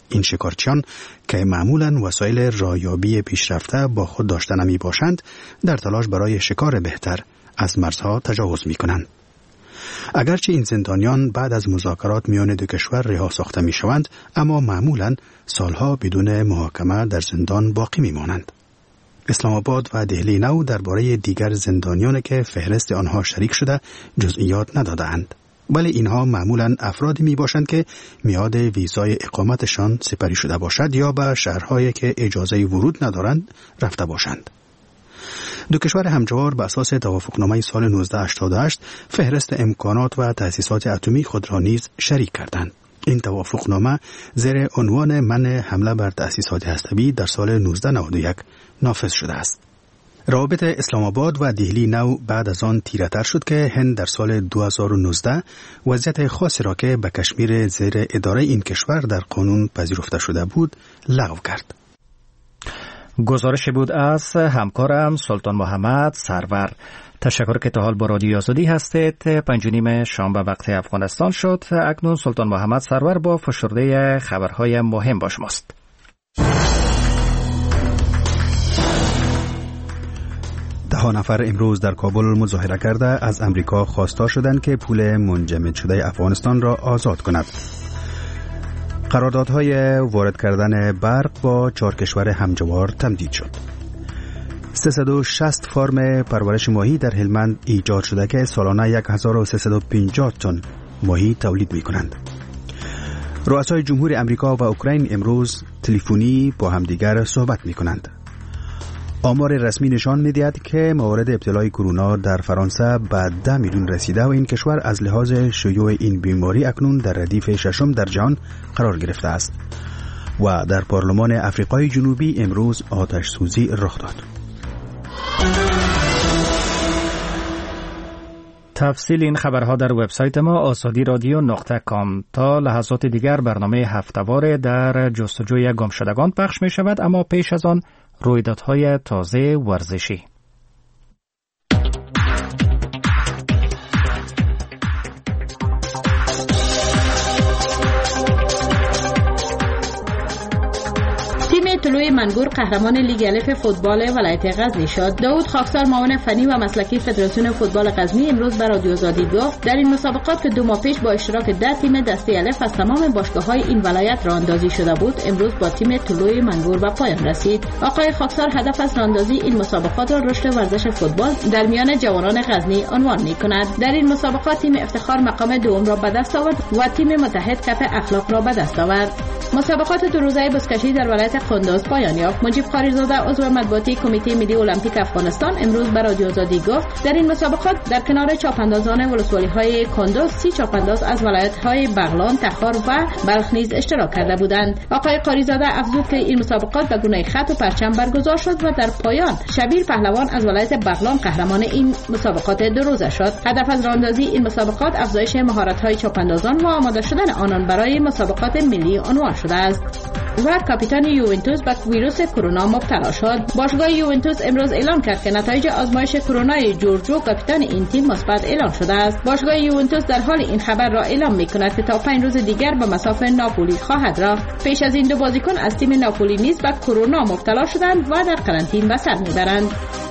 Speaker 5: این شکارچیان که معمولاً وسایل رایابی پیشرفته با خود داشته نمی باشند در تلاش برای شکار بهتر از مرزها تجاوز می کنند. اگرچه این زندانیان بعد از مذاکرات میان دو کشور رها ساخته می شوند، اما معمولاً سالها بدون محاکمه در زندان باقی می مانند. اسلام آباد و دهلی نو درباره دیگر زندانیان که فهرست آنها شریک شده جزئیات ندادند، ولی اینها معمولاً افرادی می باشند که میعاد ویزای اقامتشان سپری شده باشد یا به شهرهایی که اجازه ورود ندارند رفته باشند. دو کشور همجوار به اساس توافقنامه سال نوزده هشتاد و هشت فهرست امکانات و تأسیسات اتمی خود را نیز شریک کردند. این توافقنامه زیر عنوان منع حمله بر تأسیسات هسته‌ای در سال نوزده نود و یک نافذ شده است. روابط اسلام آباد و دهلی نو بعد از آن تیره‌تر شد که هند در سال دو هزار و نوزده وضعیت خاصی را که به کشمیر زیر اداره این کشور در قانون پذیرفته شده بود لغو کرد.
Speaker 1: گزارش بود از همکارم سلطان محمد سرور. تشکر که تا حال با رادیو آزادی هستید. پنج و نیم شام به وقت افغانستان شد. اکنون سلطان محمد سرور با فشرده خبرهای مهم با شماست.
Speaker 5: ده نفر امروز در کابل مظاهره کرده از امریکا خواستار شدند که پول منجمد شده افغانستان را آزاد کند. قراردادهای وارد کردن برق با چهار کشور همجوار تمدید شد. سیصد و شصت فارم پرورش ماهی در هلمند ایجاد شده که سالانه هزار و سیصد و پنجاه تن ماهی تولید می کنند. رؤسای جمهور امریکا و اوکراین امروز تلفنی با همدیگر صحبت می کنند. آمار رسمی نشان می دهد که موارد ابتلای کرونا در فرانسه به ده میلیون رسیده و این کشور از لحاظ شیوع این بیماری اکنون در ردیف ششم در جهان قرار گرفته است. و در پارلمان افریقای جنوبی امروز آتش سوزی رخ داد.
Speaker 1: تفصیل این خبرها در وبسایت ما آزادی رادیو نقطه کام. تا لحظات دیگر برنامه هفته‌وار در جستجوی گمشدگان پخش می شود، اما پیش از آن رویدادهای تازه ورزشی.
Speaker 2: تیم طلوع منگور قهرمان لیگ الف فوتبال ولایت غزنی شد. داوود خاکسار معاون فنی و مسلکی فدراسیون فوتبال غزنی امروز به رادیو آزادی گفت در این مسابقات که دو ماه پیش با اشتراک ده تیم دسته الف از تمام باشگاه‌های این ولایت راه‌اندازی شده بود، امروز با تیم طلوع منگور به پایان رسید. آقای خاکسار هدف از راه‌اندازی این مسابقات را رشد ورزش فوتبال در میان جوانان غزنی عنوان می‌کند. در این مسابقات تیم افتخار مقام دوم را به دست آورد و تیم متحد کف اخلاق را به دست آورد. مسابقات دو روزه بزکشی در ولایت قندوز پایان یافت. مجیب قاریزاده عضو مطبوعاتی کمیته ملی المپیک افغانستان امروز به رادیو آزادی گفت در این مسابقات در کنار چاپاندازان ولسوالی‌های کندوز سی چاپانداز از ولایت‌های بغلان، تخار و بلخ نیز اشتراک کرده بودند. آقای قاریزاده افزود که این مسابقات به گونه خط و پرچم برگزار شد و در پایان شبیر پهلوان از ولایت بغلان قهرمان این مسابقات دو روزه شد. هدف از راه‌اندازی این مسابقات افزایش مهارت‌های چاپاندازان و آماده شدن آنان برای مسابقات ملی عنوان شده است. و کاپیتان یوونتوس به ویروس کرونا مبتلا شد. باشگاه یوونتوس امروز اعلام کرد که نتایج آزمایش کرونای جورجو کاپیتان این تیم مثبت اعلام شده است. باشگاه یوونتوس در حال این خبر را اعلام می‌کند که تا پنج روز دیگر به مصاف ناپولی خواهد رفت. پیش از این دو بازیکن از تیم ناپولی نیز به کرونا مبتلا شدند و در قرنطینه به سر می‌برند.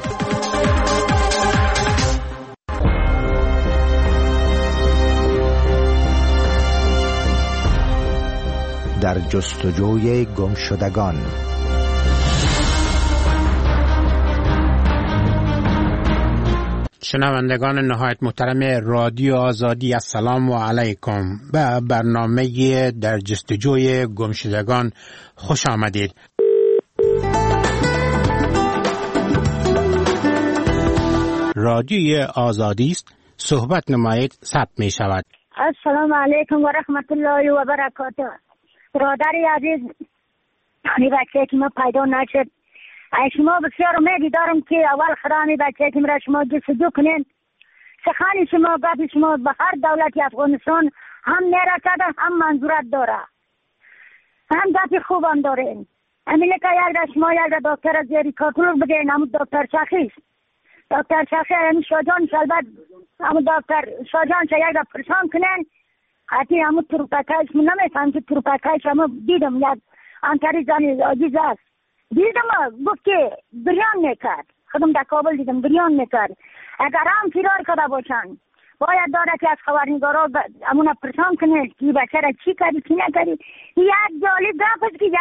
Speaker 22: در جستجوی گمشدگان.
Speaker 23: شنوندگان نهایت محترم رادیو آزادی، السلام علیکم. به برنامه در جستجوی گمشدگان خوش آمدید. رادیو آزادی است، صحبت نمایید ثبت می شود.
Speaker 21: السلام علیکم و رحمت الله و برکاته. برادری عزیز، این بچه که ما پیدا نشد، شما بسیار امیدی دارم که اول خدا این بچه که مرا شما جستجو کنین. سخن شما گفت شما به هر دولتی افغانستان هم نرسده هم منظورت داره، هم گفت خوب هم دارین. همینه که یک شما یک دکتر از زیری کارکلور بگین، همون دکتر شخیص دکتر شخیص همین شاجان شلبت همون دکتر شاجان چه یک پرسان کنین
Speaker 6: حتی همون تروپکایش من نمیفهم که تروپکایش همون دیدم یک انتری زنی عزیز است دیدم گفت که بریان میکرد خودم در کابل دیدم بریان میکرد اگر هم فرار کرده باشن باید داره که از خبرنگارا همون پرسان کنه که بچه را چی کردی چی نکردی. یک جالب گفت است که یک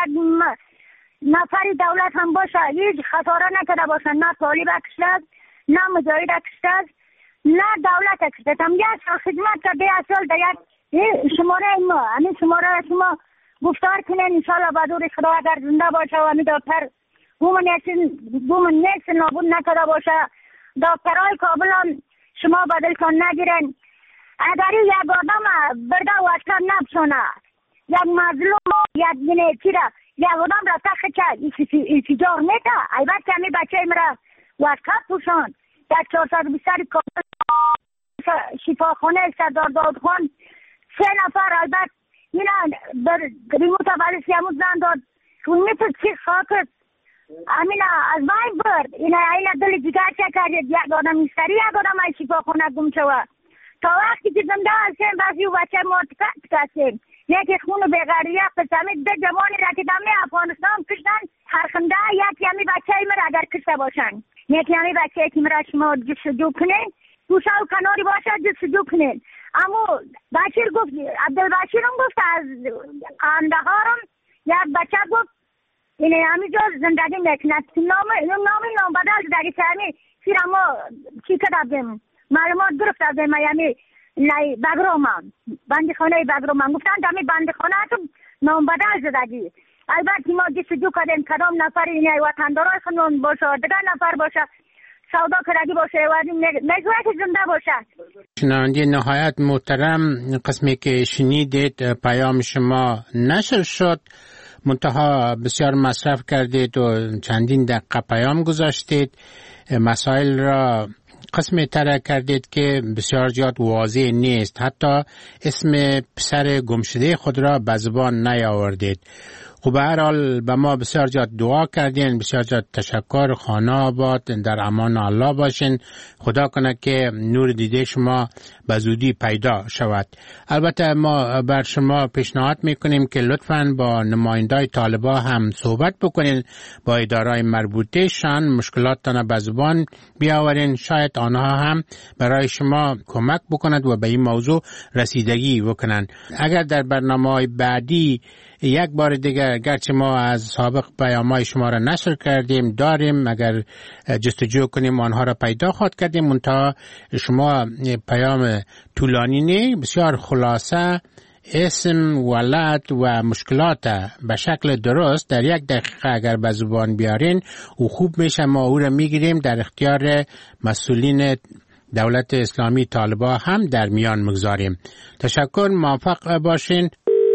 Speaker 6: نفری دولت هم باشه هیچ خطاره نکرده باشن نه طالب اکشتد نه مجاهد اکشتد نه دولت اکشتد هم یک سال خدمت کرده اصل در یک شماره ما همین شماره را شما گفتار کنین انشاءالله بدور خدا اگر زنده باشه و همین دکتر بومن نیست نابود نکرده باشه دکترهای کابل هم شما بدلتان نگیرن. اگر یک آدم برده واسکر نبسونه یک مظلوم یک گنیتی را یک آدم را تخت چه انفجار میده البته همی بچه مرا واسکر پوشان در چهارصد و بیست کابل شفاخانه سردار داود خان سه نفر البته اینا بر ریموت ولیسی همون زن داد اون میتر چی خاکت امینا از بای برد اینا اینا دل جگر چه کردید یک آدم میستری یک آدم های شفا خونه گم شوه تا وقتی که زنده هستیم بسی و بچه مرتکت کسیم یکی خون بغریه قسمی ده جوانی را که دمی افغانستان کشتن هرخنده یکی همی بچه ایمر اگر کشته باشن یکی همی بچه ایکی مرا شما جستجو کنین دوشا و کناری باشه جستجو کنین اما بشیر گفت عبدالبشیر هم گفت از قندهارم یک بچه گفت اینه همینجا زندگی میکنه نام نام نام بدل زندگی چهمی سیر اما چی کردیم معلومات گرفت از میامی نای بگرومان بندی خانه بگرومان گفتن دمی بندی خانه تو نام بدل زندگی البته ما جستجو کردیم کدام نفر اینه وطندارای خانون باشه دیگر نفر باشه سودا کردگی باشه و میگوید که زنده باشه.
Speaker 23: شنونده نهایت محترم قسمی که شنیدید پیام شما نشر شد منتها بسیار مصرف کردید و چندین دقیقه پیام گذاشتید مسائل را قسمی ترک کردید که بسیار زیاد واضح نیست حتی اسم پسر گمشده خود را به زبان نیاوردید. خب به هر حال به ما بسیار زیاد دعا کردین بسیار زیاد تشکر خانه آباد در امان الله باشین خدا کنه که نور دیده شما به زودی پیدا شود. البته ما بر شما پیشنهاد میکنیم که لطفاً با نمایندای طالبا هم صحبت بکنین با ادارای مربوطه شان مشکلاتتان به زبان بیاورین شاید آنها هم برای شما کمک بکنند و به این موضوع رسیدگی بکنند. اگر در برنامه‌های بعدی یک بار دیگر گرچه ما از سابق پیام‌های شما را نشر کردیم داریم اگر جستجو کنیم آنها را پیدا خواهد کردیم منتها شما پیام طولانی نه بسیار خلاصه اسم ولد و مشکلات به شکل درست در یک دقیقه اگر به زبان بیارین و خوب میشه ما او را میگیریم در اختیار مسئولین دولت اسلامی طالبا هم در میان مگذاریم. تشکر موفق باشین.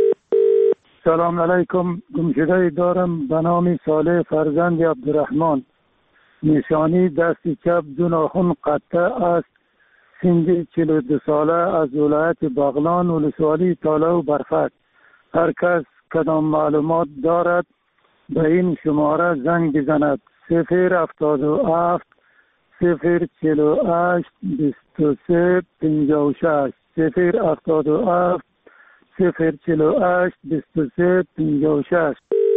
Speaker 15: سلام علیکم. گمشده دارم به نام صالح فرزند عبدالرحمن نشانی دست چپ دو ناخن قطع است سن چهل و دو ساله از ولایت بغلان ولسوالی تاله و برفک. هر کس کدام معلومات دارد به این شماره زنگ بزند صفر هفتاد و هفت صفر چهل و هشت بیست و سه پنجاه و شش صفر هفتاد و هفت صفر چهل و هشت بیست و سه پنجاه و شش.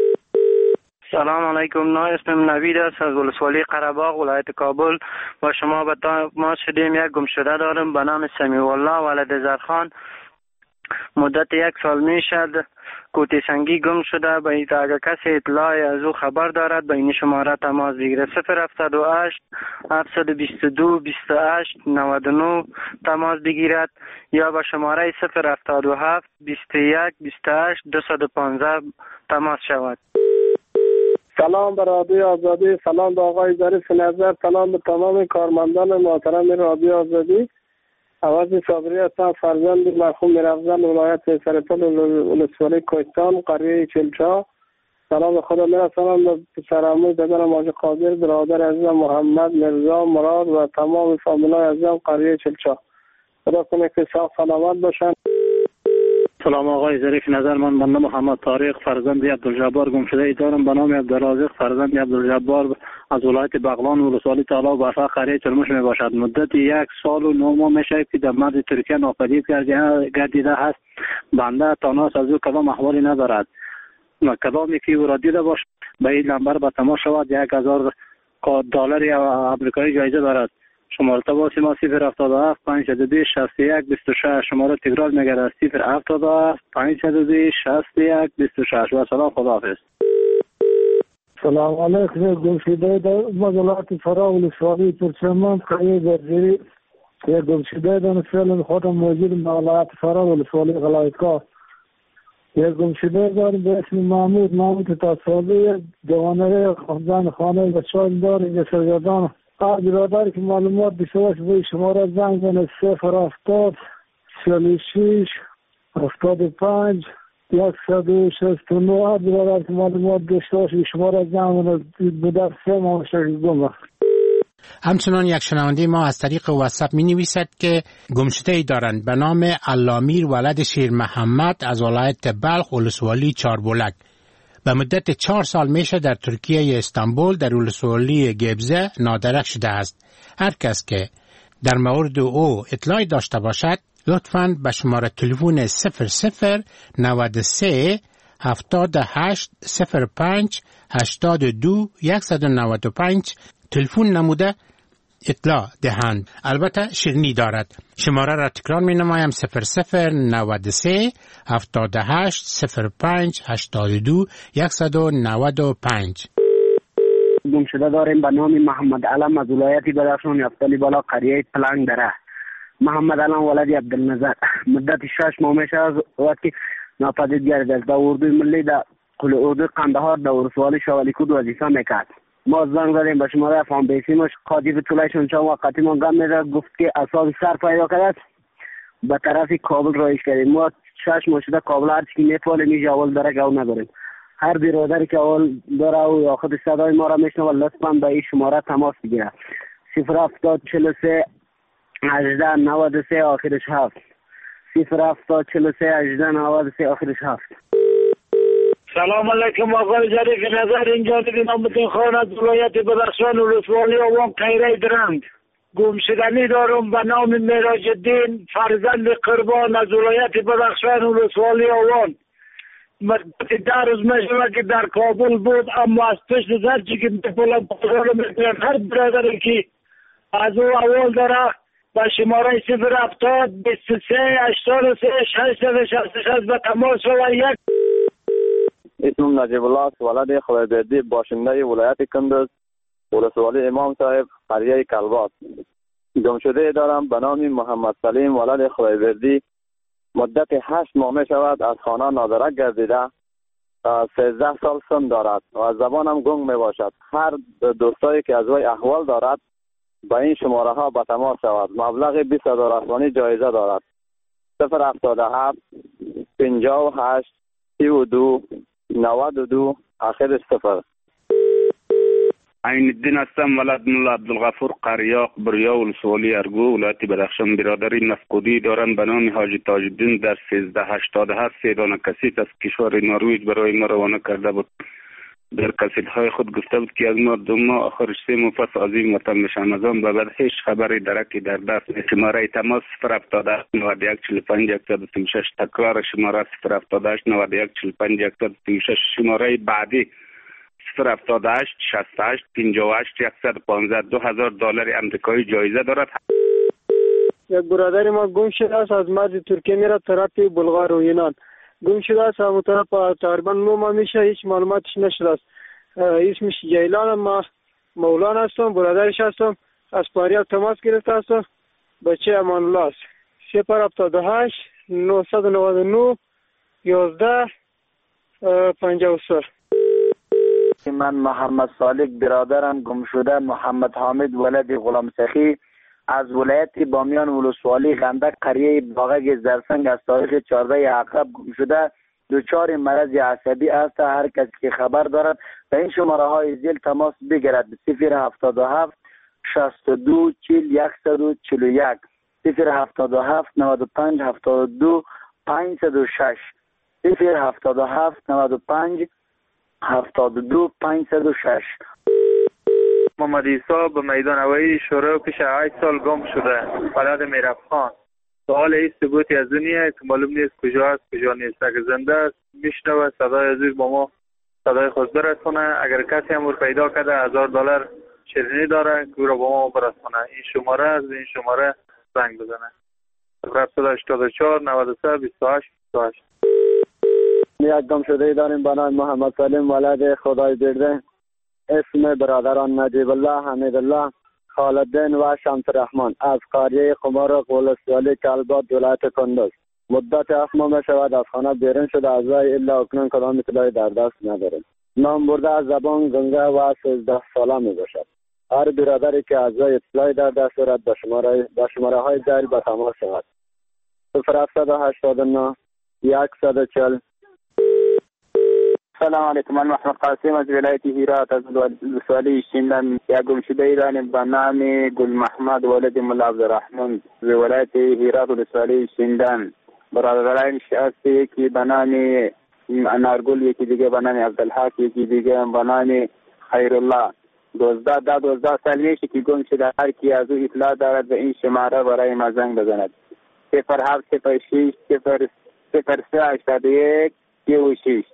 Speaker 8: سلام علیکم. نا اسمم نوید است از ولسوالی قره‌باغ ولایت کابل. با شما به ما شدیم یک گمشده دارم به نام سمیع الله ولد زرخان. مدت یک سال می شد کوتی سنگی گم شده. به این اگر کسی اطلاعی از او خبر دارد به این شماره تماس بگیره صفر هفتاد و هشت هفتصد و بیست و دو بیست و هشت نود و نه تماس بگیرد یا به شماره صفر هفتاد و هفت بیست و یک بیست و هشت دویست و پانزده تماس شود.
Speaker 9: سلام به رادیو آزادی، سلام به آقای ظریف نظر، سلام به تمام کارمندان محترم رادیو آزادی. عوضی صابری هستم، فرزند مرحوم میرافزل ولایت سرپل ولسوالی کوهستان قریه چلچا. سلام خدا میرسانم به پسرعموی دادر ماجد قادر برادر عزیزم محمد مرزا مراد و تمام فامیلای عزیزم قریه چلچا. خدا کنه که سلامت باشن.
Speaker 10: سلام آقای ظریف نظر، من بنده محمد طارق فرزند عبدالجبار گمشده ای دارم به نام عبدالرازق فرزند عبدالجبار از ولایت بغلان ولسوالی تالا و برفق قریه چرموش می باشد. مدت یک سال و نه ماه میشه که در مرز ترکیه ناپدید گردیده است. بنده تاناس از او کدام احوالی ندارد و کدامی که او را دیده باشد به این نمبر به تماس شود. یک هزار دلار آمریکایی جایزه دارد. شماره تماس ما صفر هفتاد و هفت پنجصد و بیست شصت و یک بیست و شش. شماره تکرار میگردد صفر هفتاد و هفت پنجصد و بیست شصت و یک بیست و شش. و سلام، خداحافظ.
Speaker 11: سلام علیکم. گمشده در ولایت فرا ولسوالی ترکمن قریه زرزیری یک گمشده در فعلا خودم موجود ولایت فرا ولسوالی غلایتگاه. یک گمشده داریم به اسم محمود محمود تصاوی جوانه خاندان خانه بچه‌ها داریم سرگردان. هر برادر که معلومات بسیارش به شماره زنگ زنه صفر هفتاد چهل و شش هفتاد و پنج صد و شصت و نه. هر برادر که معلومات داشته باشه به شماره زنگ زنه بودر سه ماه شکل گمه.
Speaker 23: همچنان یک شنونده ما از طریق واتساپ می نویسد که گمشده ای دارند به نام علامیر ولد شیر محمد از ولایت بلخ ولسوالی چاربلک. به مدت چهار سال میشه در ترکیه استانبول در ولسوالی گبزه نادرک شده است. هر کس که در مورد او اطلاعی داشته باشد لطفاً به شماره تلفن صفر صفر نود و سه هفتاد و هشت صفر پنج هشتاد و دو صد و نود و پنج تلفن نموده اطلاع دهند. البته شیرینی دارد. شماره را تکرار می نمایم صفر صفر نود و سه هفتاد و هشت صفر پنج هشتاد و دو صد و نود و پنج.
Speaker 21: گمشده داریم به نام محمد علم از ولایت بدخشان یفتلی بالا قریه پلنگ دره. محمد علم ولد عبدالنظر مدت شش ماه میشه از وقتی ناپدید گردیده است. در اردوی ملی در کل اردوی قندهار در ولسوالی شوالیکود وظیفه میکرد. ما زنگ زدیم به شماره فام بیسیمش قاضی طولایشون چند وقتی ما گم میده گفت که اصاب سر پیدا کرد به طرف کابل رایش کردیم. ما شش ماه شده کابل هر چی میتوانیم میشه اول داره گو نداریم. هر برادری که اول داره او یا خود صدای ما را میشنه و لطفا به این شماره تماس بگیره صفر هفتاد چهل و سه هجده نود و سه آخرش هفت صفر هفتاد چهل و سه هجده نود و سه آخرش هفت.
Speaker 19: سلام علیکم آقای ظریف نظر، اینجا دیگه نامتون خان از ولایت بدخشان ولسوالی آوان قیره درند. گمشدنی دارم به نام معراج الدین فرزند قربان از ولایت بدخشان ولسوالی آوان. مدت ده روز میشه که در کابل بود، اما از پشت زرچی که میپولم بازار میکنم هر برادری که از او اول داره با شماره صفر هفتاد بیست و سه هشتاد و سه ششصد شصت و شش به تماس و یک.
Speaker 12: اسمم نجیب الله است، ولد خدایبردی باشنده ولایت کندز ولسوالی امام صاحب قریه کلبات. گمشده دارم به نام محمد سلیم ولد خدایبردی مدت هشت ماه می شود از خانه نادرک گردیده. سیزده سال سن دارد و از زبانم گنگ می باشد. هر دوستایی که از وی احوال دارد با این شماره ها به تماس شود. مبلغ بیست هزار افغانی جایزه دارد. صفر هفتاد و هفت پنجاه و هشت سی و دو نود و دو آخرش صفر.
Speaker 24: عین الدین هستم، ولد ملا عبدالغفور قریاق بریا ولسوالی ارگو ولایت بدخشان. برادری نفقودی دارم به نام حاجی تاج الدین در سیزده هشتاد و هفت سه دانه کسیت از کشور نروژ برای ما روانه کرده بود. در کسیت‌های خود گفته بود که از مردم ما آخرش سه مفصل عظیم وطن میشن. از آن به بعد هیچ خبری درکی در دست نیست. شماره تماس صفر هفتاد و هشت نود و یک چهل و پنج صد و سی و شش. تکرار شماره صفر هفتاد و هشت نود و یک چهل و پنج صد و سی و شش. شماره بعدی صفر هفتاد و هشت شصت و هشت پنجاه و هشت صد و پانزده. دو هزار دلار آمریکایی جایزه دارد.
Speaker 25: یک برادر ما گم شده است، از مرز ترکیه میره طرف بلغار و یونان. گم شده است، همون طرف تقریبا نه ماه میشه، هیچ معلوماتش نشده است. اسمش جیلان، ما مولان هستم، برادرش هستم. از پاریاب تماس گرفته هستم. بچه امان الله است. صفر هفتاد و هشت نهصد و نود و نه یازده پنجاه و سه.
Speaker 26: من محمد صالح برادرم گم شده محمد حامد ولد غلام سخی از ولایت بامیان ولسوالی غندک قریه باغک زرسنگ از تاریخ چهارده عقرب گم شده. دچار مرض عصبی است. هر کسی که خبر دارد به این شماره های زیل تماس بگیرد. صفر هفتاد و هفت شصت و دو چهل صد و چهل و یک صفر هفتاد و هفت نود و پنج هفتاد و دو پنجصد و شش صفر هفتاد و هفت نود و پنج هفتاد و دو پنجصد و شش.
Speaker 3: محمد عیسی به میدان هوایی شوره پیش هشت سال گم شده. بلد میرفخان. سوال این ثبوتی از دنیا که معلوم نیست کجا است کجا نیست. اگر زنده است میشنوه صدای عزیز با ما صدای خود برسونه. اگر کسی هم پیدا کرده هزار دلار شیرینی داره که رو با ما برسونه. این شماره از این شماره زنگ بزنه. هفتصد و هشتاد و چهار نود و سه بیست و هشت بیست و هشت.
Speaker 26: یک گم شده داریم به نام محمد سلیم ولد خدای برده. اسم برادران نجیب الله، حمید الله، خالدین و شمس رحمان از قریه قمارق ولسوالی کلبات ولایت کندز. مدت هفت ماه شود از خانه بیرون شده. اعضای الا اکنون کدام اطلاعی در دست نداریم. نام برده از زبان گنگه و سیزده ساله می باشد. هر برادری که اعضای اطلاعی در دست دارد به شماره به شماره های ذیل به تماس شود. صفر هفتصد و هشتاد و نه صد و چهل. سلام علیکم. من محمد قاسم از ولایت هرات از ولسوالی شیندن. یک گم شده ای داریم به نام گل محمد ولد ملا عبدالرحمن از ولایت هرات ولسوالی شیندن. برادران هست یکی به نام انارگل، یکی دیگه به نام عبدالحق، یکی دیگه به نام خیرالله. دوزده ده دوزده سال میشه که گم شده. هر کی از او اطلاع دارد به این شماره برای ما زنگ بزند. صفر هفت صفر شش صفر صفر سه هشتاد و یک سی و شش.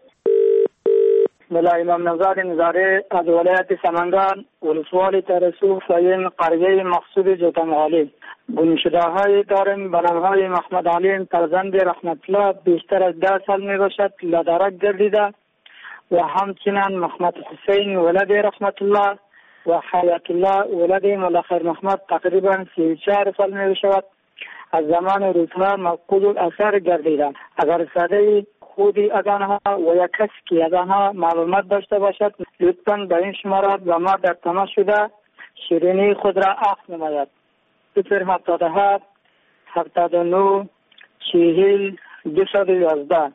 Speaker 21: ملا امام نوزاد نظاره از ولایت سمنگان ولسوالی ترسو فایم قریه مقصود جوتمغالی. گم شده های داریم به نام های محمد علیم فرزند رحمت الله بیشتر از ده سال می باشد لدرک گردیده و همچنین محمد حسین ولد رحمت الله و حیات الله ولد ملا خیر محمد تقریبا سی و چهار سال می باشد. از زمان روزها مفقود الاثر گردیدند. اگر صدای خودی از آنها و یک کسی که از آنها معلومات داشته باشد لطفاً به این شماره به ما در تماس شده شیرینی خود را عفو نماید. صفر هفتاد و هفت هفتاد و نه چهل دویست و یازده.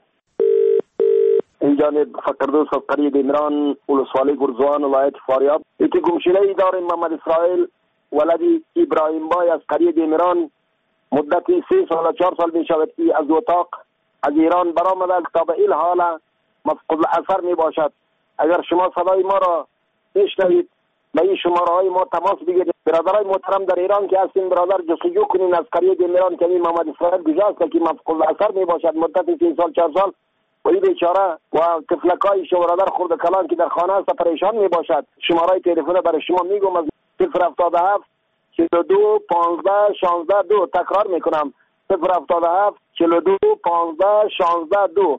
Speaker 7: این جانب فقردوس از قریه دیمران ولسوالی گرزوان ولایت فاریاب. یکی گمشده ای داریم محمد اسرائیل ولدی ابراهیم بای از قریه دیمران. مدتی سه سال و چهار سال می شود که از اتاق از ایران برآمده تا به این حال مفقود الاثر می باشد. اگر شما صدای ما را بشنوید به این شماره های ما تماس بگیرید. برادرای محترم در ایران که هستین برادر جستجو کنین از قریه دیمران که این محمد اسرائیل کجا است که مفقود الاثر می باشد. مدت سه سال چهار سال و این بیچاره و طفلکای شما برادر خرد کلان که در خانه است پریشان می باشد. شماره تلفن برای شما میگم از صفر هفتاد و هفت چهل و دو پانزده شانزده دو. تکرار میکنم صفر هفتاد و هفت چهل و دو پانزده شانزده دو.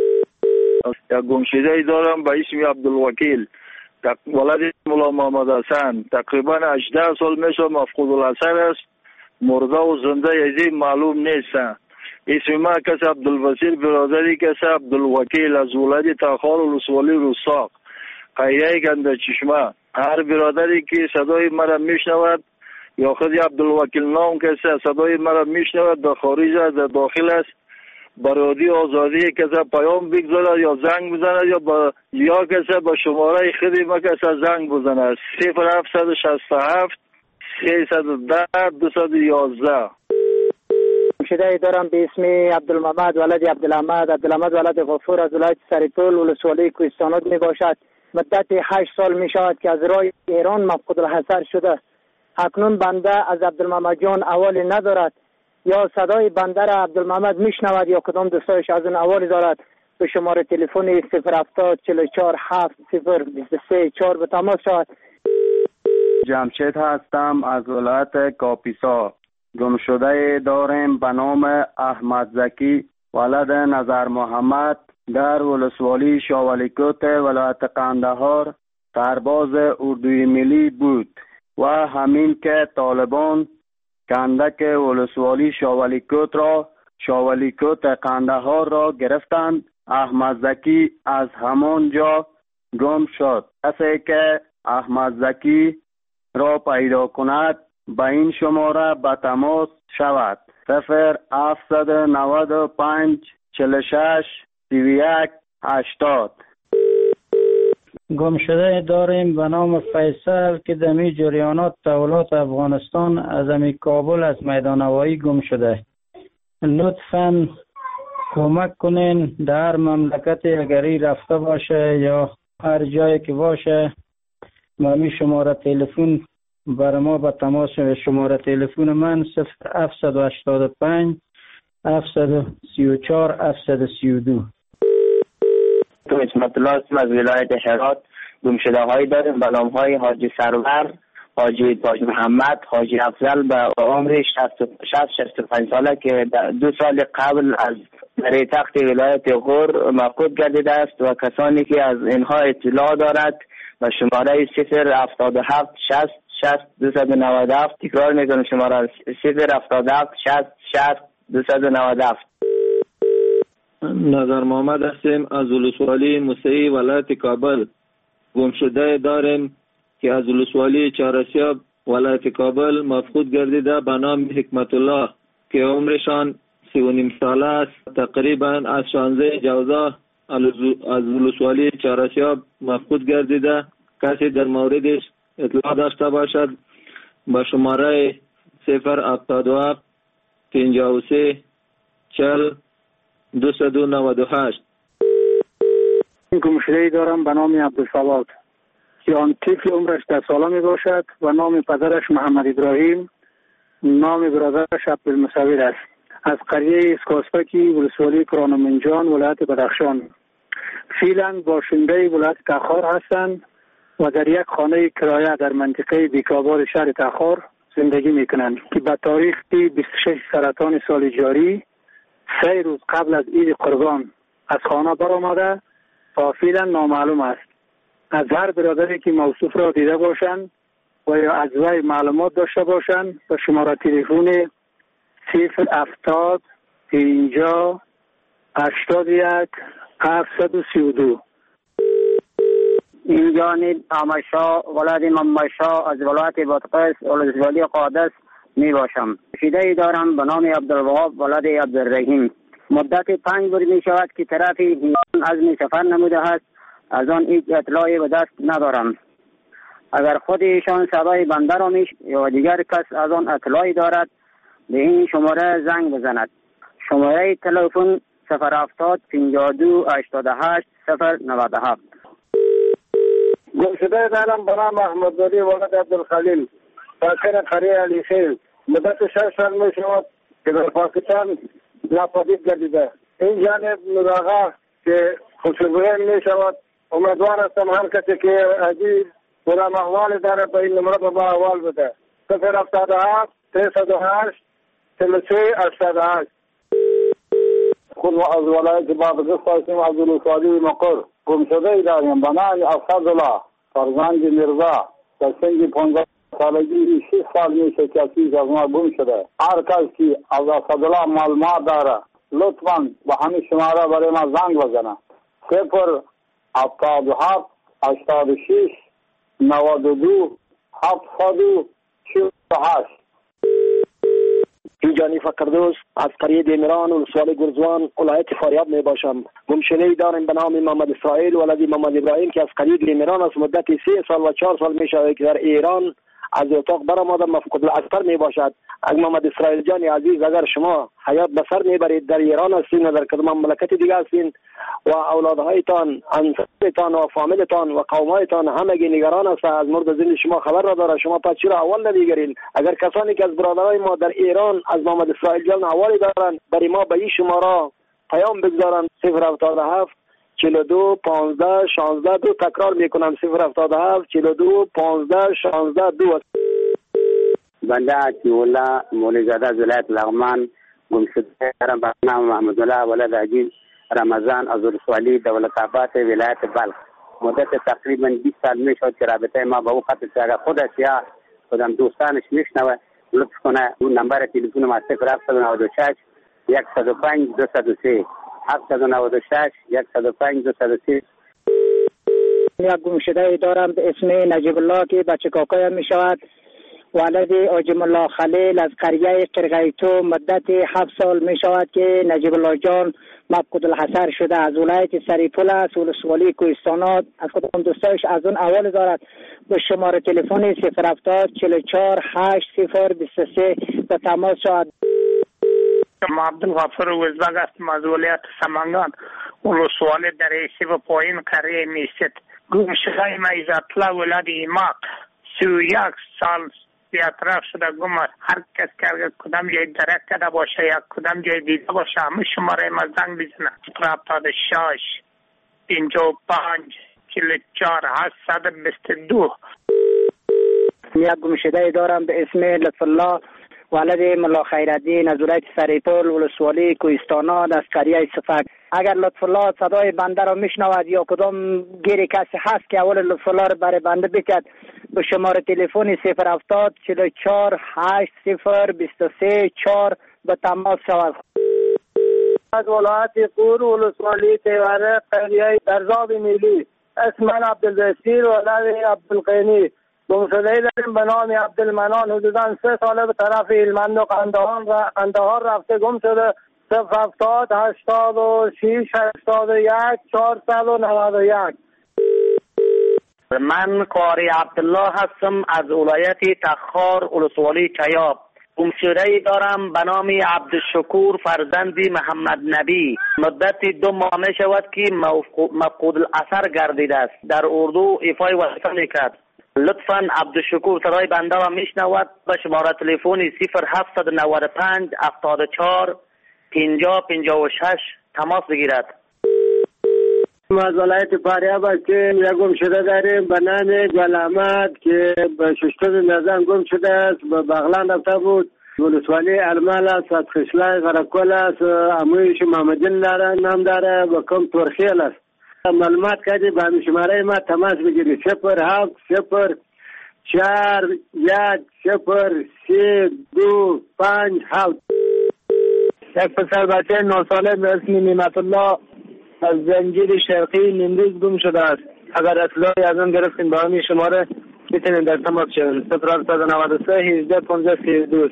Speaker 3: یک گمشده ای دارم به اسم عبدالوکیل ولد مولا محمد حسن. تقریبا هجده سال میشه مفقود الاثر است. مرده و زنده یزی معلوم نیست. اسم ما کس عبدالوسیل برادری کس عبدالوکیل از ولد تاخار ولسوالی رستاق قریه گنده چشمه. هر برادری که صدای مرا میشنود یا خود عبدالوکیل نام کسی صدای مرا میشنود در خارج است در داخل است برادی آزادی کسی پیام بگذارد یا زنگ بزند یا با یا کسی با شماره خودی ما کسی زنگ بزند. صفر هفتصد و شصت و هفت سیصد و ده دویست و یازده.
Speaker 21: شده دارم به اسم عبدالمحمد ولد عبدالحمد عبدالحمد ولد غفور از ولایت سریپول ولسوالی کوهستانات می باشد. مدت هشت سال می شود که از راه ایران مفقود الحضر شده. اکنون بنده از عبدالمحمد جان اوالی ندارد یا صدای بنده را عبدالمحمد میشنود یا کدام دوستایش از اون اوالی دارد. به شماره تلفن صفر هفتاد چهل و چهار هفت صفر بیست و سه چهار به تماس شود.
Speaker 13: جمشید هستم از ولایت کاپیسا. گمشده داریم به نام احمد زکی ولد نظر محمد در ولسوالی شاولیکوت ولایت قندهار سرباز اردوی ملی بود و همین که طالبان کندک ولسوالی شاولیکوت را شاولیکوت قندهار را گرفتند. احمد زکی از همان جا گم شد. کسی که احمد زکی را پیدا کند به این شماره به تماس شود. صفر هفتصد و نود و پنج چهل و شش سی و یک هشتاد.
Speaker 14: گم شده داریم به نام فیصل که دمی جریانات تحولات افغانستان از امی کابل از میدان هوایی گم شده. لطفاً کمک کنین در مملکت اگری رفته باشه یا هر جایی که باشه مامی شماره تلفن برای ما به تماس شماره تلفن من صفر هفت هشت پنج هفت سه چهار هفت سه دو.
Speaker 4: تو اسمت الله هستم از ولایت هرات. گمشده هایی داریم به نام های حاجی سرور، حاجی تاج محمد، حاجی افضل به عمر شصت شصت و پنج ساله که دو سال قبل از در تخت ولایت غور مفقود گردیده است و کسانی که از اینها اطلاع دارد و شماره صفر هفتاد و هفت شصت شصت دویست و نود و هفت تکرار میکنم شماره صفر هفتاد و هفت شصت شصت دویست و نود و هفت.
Speaker 5: نظر محمد هستیم از ولسوالی موسعی ولایت کابل. گمشده داریم که از ولسوالی چهارسیاب ولایت کابل مفقود گردیده به نام حکمت الله که عمرشان سی و نیم ساله است. تقریبا از شانزده جوزا از ولسوالی چهارسیاب مفقود گردیده. کسی در موردش اطلاع داشته باشد با شماره صفر هفتاد و هفت پنجاه و سه چهل دویست و نود و هشت.
Speaker 10: گمشده‌ای دارم به نام عبدالصواد که آن طفل عمرش ده ساله می باشد و نام پدرش محمد ابراهیم، نام برادرش عبدالمصور است. از قریه اسکاسپکی ولسوالی کرانمنجان ولایت بدخشان. فعلا باشنده ولایت تخار هستند و در یک خانه کرایه در منطقه بیکابار شهر تخار زندگی می کنند که به تاریخ بیست و شش سرطان سال جاری سه روز قبل از عید قربان از خانه برآمده و فعلا نامعلوم است. از هر برادری که موصوف را دیده باشند و یا از وی معلومات داشته باشند به شماره تلفن صفر هفتاد پنجاه هشتاد و یک هفتصد و سی و دو.
Speaker 21: این جانب آمشا ولاد ممشا از ولایت بادغیس ولسوالی قادس می باشم. شیده دارم به نام عبدالوهاب ولاد عبدالرحیم. مدت پنج روز می شود که طرف ایران عزم سفر نموده است. از آن هیچ اطلاعی به دست ندارم. اگر خود ایشان صدای بنده را میش یا دیگر کس از آن اطلاعی دارد به این شماره زنگ بزند. شماره تلفن صفر هفتاد پنجاه و دو هشتاد و هشت صفر نود و هفت.
Speaker 25: گمشده دارم به نام احمدزاده ولد عبدالخلیل ساکن قریه علی خیل. مدت شش سال می شود که در پاکستان ناپدید گردیده. این جانب نوراغا که خوشبوین می شود. امیدوار هستم هر کسی که عزیز غلام احوال داره به این نمره به با احوال بده. صفر هفتاد و هفت سیصد و هشت چهل و سه هشتاد و هشت.
Speaker 3: خود از ولایت بادغیس هستیم از ولسوالی مقر. گمشده داریم به نام اسدالله فرزند میرزا در سن پانزده سالگی شش سال میشه که از ما گم شده. هر کس که از اسدالله معلومات داره لطفاً به همین شماره برای ما زنگ بزنه. صفر هفتاد و هفت هشتاد و شش نود و دو هفتصد و چهل و هشت.
Speaker 7: اینجانی فقردوس از قریه دیمران ولسوالی گرزوان ولایت فاریاب می باشم. گمشده‌ای داریم به نام محمد اسرائیل ولد محمد ابراهیم که از قریه دیمران از مدت سه سال و چهار سال می شود که در ایران از اتاق برآمده مفقود الاسر می باشد. از محمد اسرائیل جان عزیز اگر شما حیات به سر میبرید در ایران هستین و در کدام مملکت دیگه هستین و اولادهایتان انصارتان و فامیلتان و قومایتان همگی نگران است از مورد زندگی شما خبر را داره، شما پس چرا اول نمیگیرین؟ اگر کسانی که از برادرای ما در ایران از محمد اسرائیل جان اوالی دارن برای ما به این شماره پیام بگذارن صفر هفتاد و هفت چهل و دو پانزده شانزده دو. تکرار میکنم صفر هفتاد و هفت چهل و دو پانزده شانزده دو.
Speaker 21: بنده عطی‌الله مولیزاده از ولایت لغمان گمشده دارم به نام محمدالله ولد عجیز رمضان از ولسوالی دولت‌آباد ولایت بلخ. مدت تقریبا بیست سال میشد که رابطه ما با او قطع شد. اگر خودش یا خودم دوستانش میشنوه لطف کنه اون نمبر تلفن ما صفر هفت نه شش صد و پنج دو صد و سه هفت نه شش صد و پنج دو صد و سه.
Speaker 10: یک گمشده دارم به اسم نجیب الله که بچه کاکایم می شود. ولد آجم الله خلیل از قریه قرقیتو مدت هفت سال می شود که نجیب الله جان مفقود الحصر شده. از ولایت سریپول است ولسوالی کوهستانات. از خودم دوستایش از اون اول دارد به شماره تلفن صفر هفتاد چهل و چهار هشت صفر بیست و سه به تماس شود.
Speaker 1: ما عبدالغفور وزبگ هستم از ولایت سمنگان ولسوالی در ایسی و پایین قریه میست. گم شده ما ایزاتلا ولاد ایماق سی و یک سال بیاطراف شده گم است. هر کس که کدام جای درک کده باشه یا کدام جای دیده باشه همه شماره ما زنگ بزنه. هفتاد و شش پنجاه و پنج چهل و چهار هشتصد و بیست و دو.
Speaker 2: یک گم شده دارم به اسم لطف الله ولد ملا خیرالدین از ولایت سریپول ولسوالی کوهستانات از قریه صفک. اگر لطف الله صدای بنده را میشنود یا کدام گیری کسی هست که اول لطف الله را برای بنده بکد به شماره تلفن صفر هفتاد چهل و چهار هشت صفر بیست و سه چهار به تماس شود.
Speaker 16: از ولایت قور ولسوالی تیوره قریه درزاب میلی اسم من عبدالبصیر ولد عبدالقینی. گم شده داریم به نام عبدالمنان حدودا سه ساله به طرف هلمند و قندهار رفته گم شده. صفر هفتاد هشتاد و شیش هشتاد و یک چهارصد و نود و یک.
Speaker 2: من قاری عبدالله هستم از ولایت تخار ولسوالی چیاب. گم شده دارم به نام عبدالشکور فرزند محمد نبی. مدت دو ماه می شود که مفقود الاثر گردیده است. در اردو ایفای وظیفه میکرد. لطفاً عبدالشکور صدای بنده را میشنود به شماره تلفن صفر هفتصد و نود و پنج هفتاد و چهار پنجاه پنجاه و شش تماس بگیرد.
Speaker 16: از ولایت فاریاب که یک گم شده داریم به نام گل احمد که به ششتم نزن گم شده است. به بغلان رفته بود. ولسوالی المال است. از خشلای غرقل است. امویش محمدین داره نام داره و کم ترخیل است. معلومات کردی به شماره ما تماس بگیری صفر هفت صفر چهار یک صفر سه دو پنج هفت. یک پسر بچه نه ساله به اسم نعمت الله از زنجیر شرقی نیمروز گم شده است. اگر اطلاعی از آن گرفتیم با همین شماره میتونیم در تماس شویم. صفر هفتصد و نود و سه هجده پانزده سی و دو.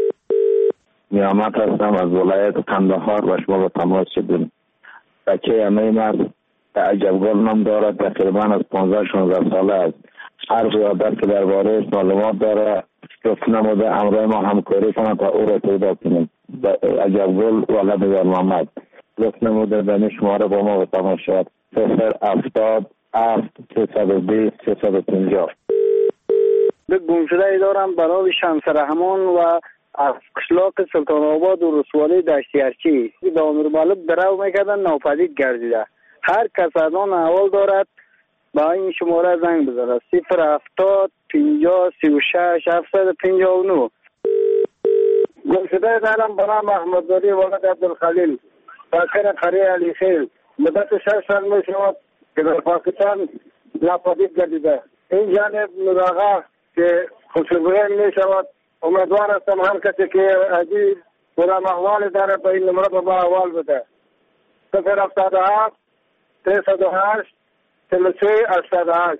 Speaker 17: نیامت هستم از ولایت قندهار و شما با تماس شدیم. بچه امیم است. عجبگل نام دارد. تقریبا از پانزده شانزده ساله است. هر زیادت که درباره معلومات داره گفت نموده امرای ما همکاری کنند تا او را پیدا کنیم. عجبگل ولد در محمد گفت نموده به شماره با ما به تماس شد. صفر هفتاد هفت سیصد و بیست سیصد و پنجاه.
Speaker 16: به گم شده دارم برای شمس رحمان و از قشلاق سلطان آباد و رسوالی دشتیارچی به امیر مالک درو میکردن ناپدید گردیده. هر کس از آن احوال دارد با این شماره زنگ بزنه صفر هفتاد پنجاه سی و شش هفتصد و پنجاه و نه. گم شده دارم به نام احمدزاده ولد عبدالخلیل ساکن قریه علی خیل. مدت شش سال می شود که در پاکستان ناپدید گردیده. این جانب نوراغا که خوشبویی می شود. امیدوار هستم هر کسی که عجیب کدام احوال داره به این نمره به ما احوال بده. صفر هفتاد و هفت سیصد و هشت چهل و سه هشتاد و هشت.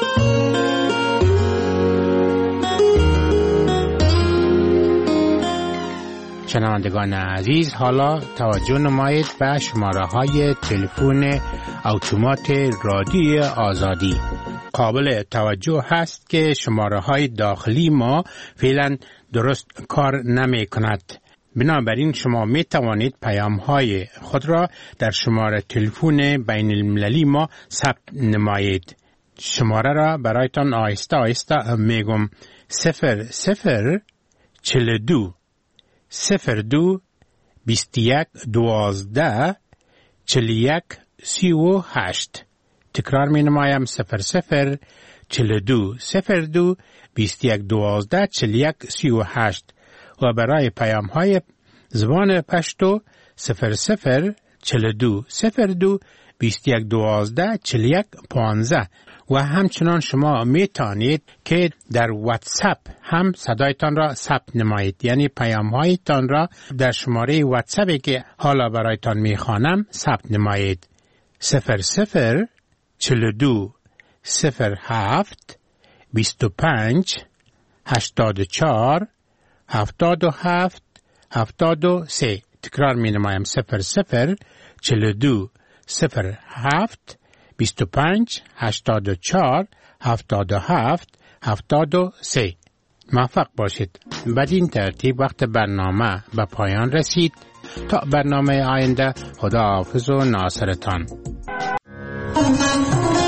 Speaker 23: شنوندگان عزیز، حالا توجه نمایید به شماره های تلفن اتومات رادیو آزادی. قابل توجه هست که شماره های داخلی ما فعلا درست کار نمی کند. بنابراین شما می توانید پیام های خود را در شماره تلفن بین المللی ما ثبت نمایید. شماره را برایتان آهسته آهسته میگم. صفر صفر چل دو صفر دو بیست یک دوازده چل یک سی و هشت. تکرار می نمایم. صفر صفر چل دو صفر دو بیست یک دوازده چل یک سی و هشت. و برای پیام های زبان پشتو صفر صفر چل دو صفر دو بیست یک دوازده چل یک پانزده. و همچنان شما می توانید که در واتساپ هم صدایتان را ثبت نمایید، یعنی پیام هایتان را در شماره واتساپی که حالا برایتان می خوانم ثبت نمایید. صفر صفر چل دو صفر هفت بیست و پنج هشتاد و چهار هفتاد و هفت هفتاد و سه. تکرار می نمایم. صفر صفر چل دو صفر هفت بیست و پنج هشتاد و چهار هفتاد و هفت هفتاد و سه. موفق باشید. بدین ترتیب وقت برنامه به پایان رسید. تا برنامه آینده، خدا حافظ و ناصرتان.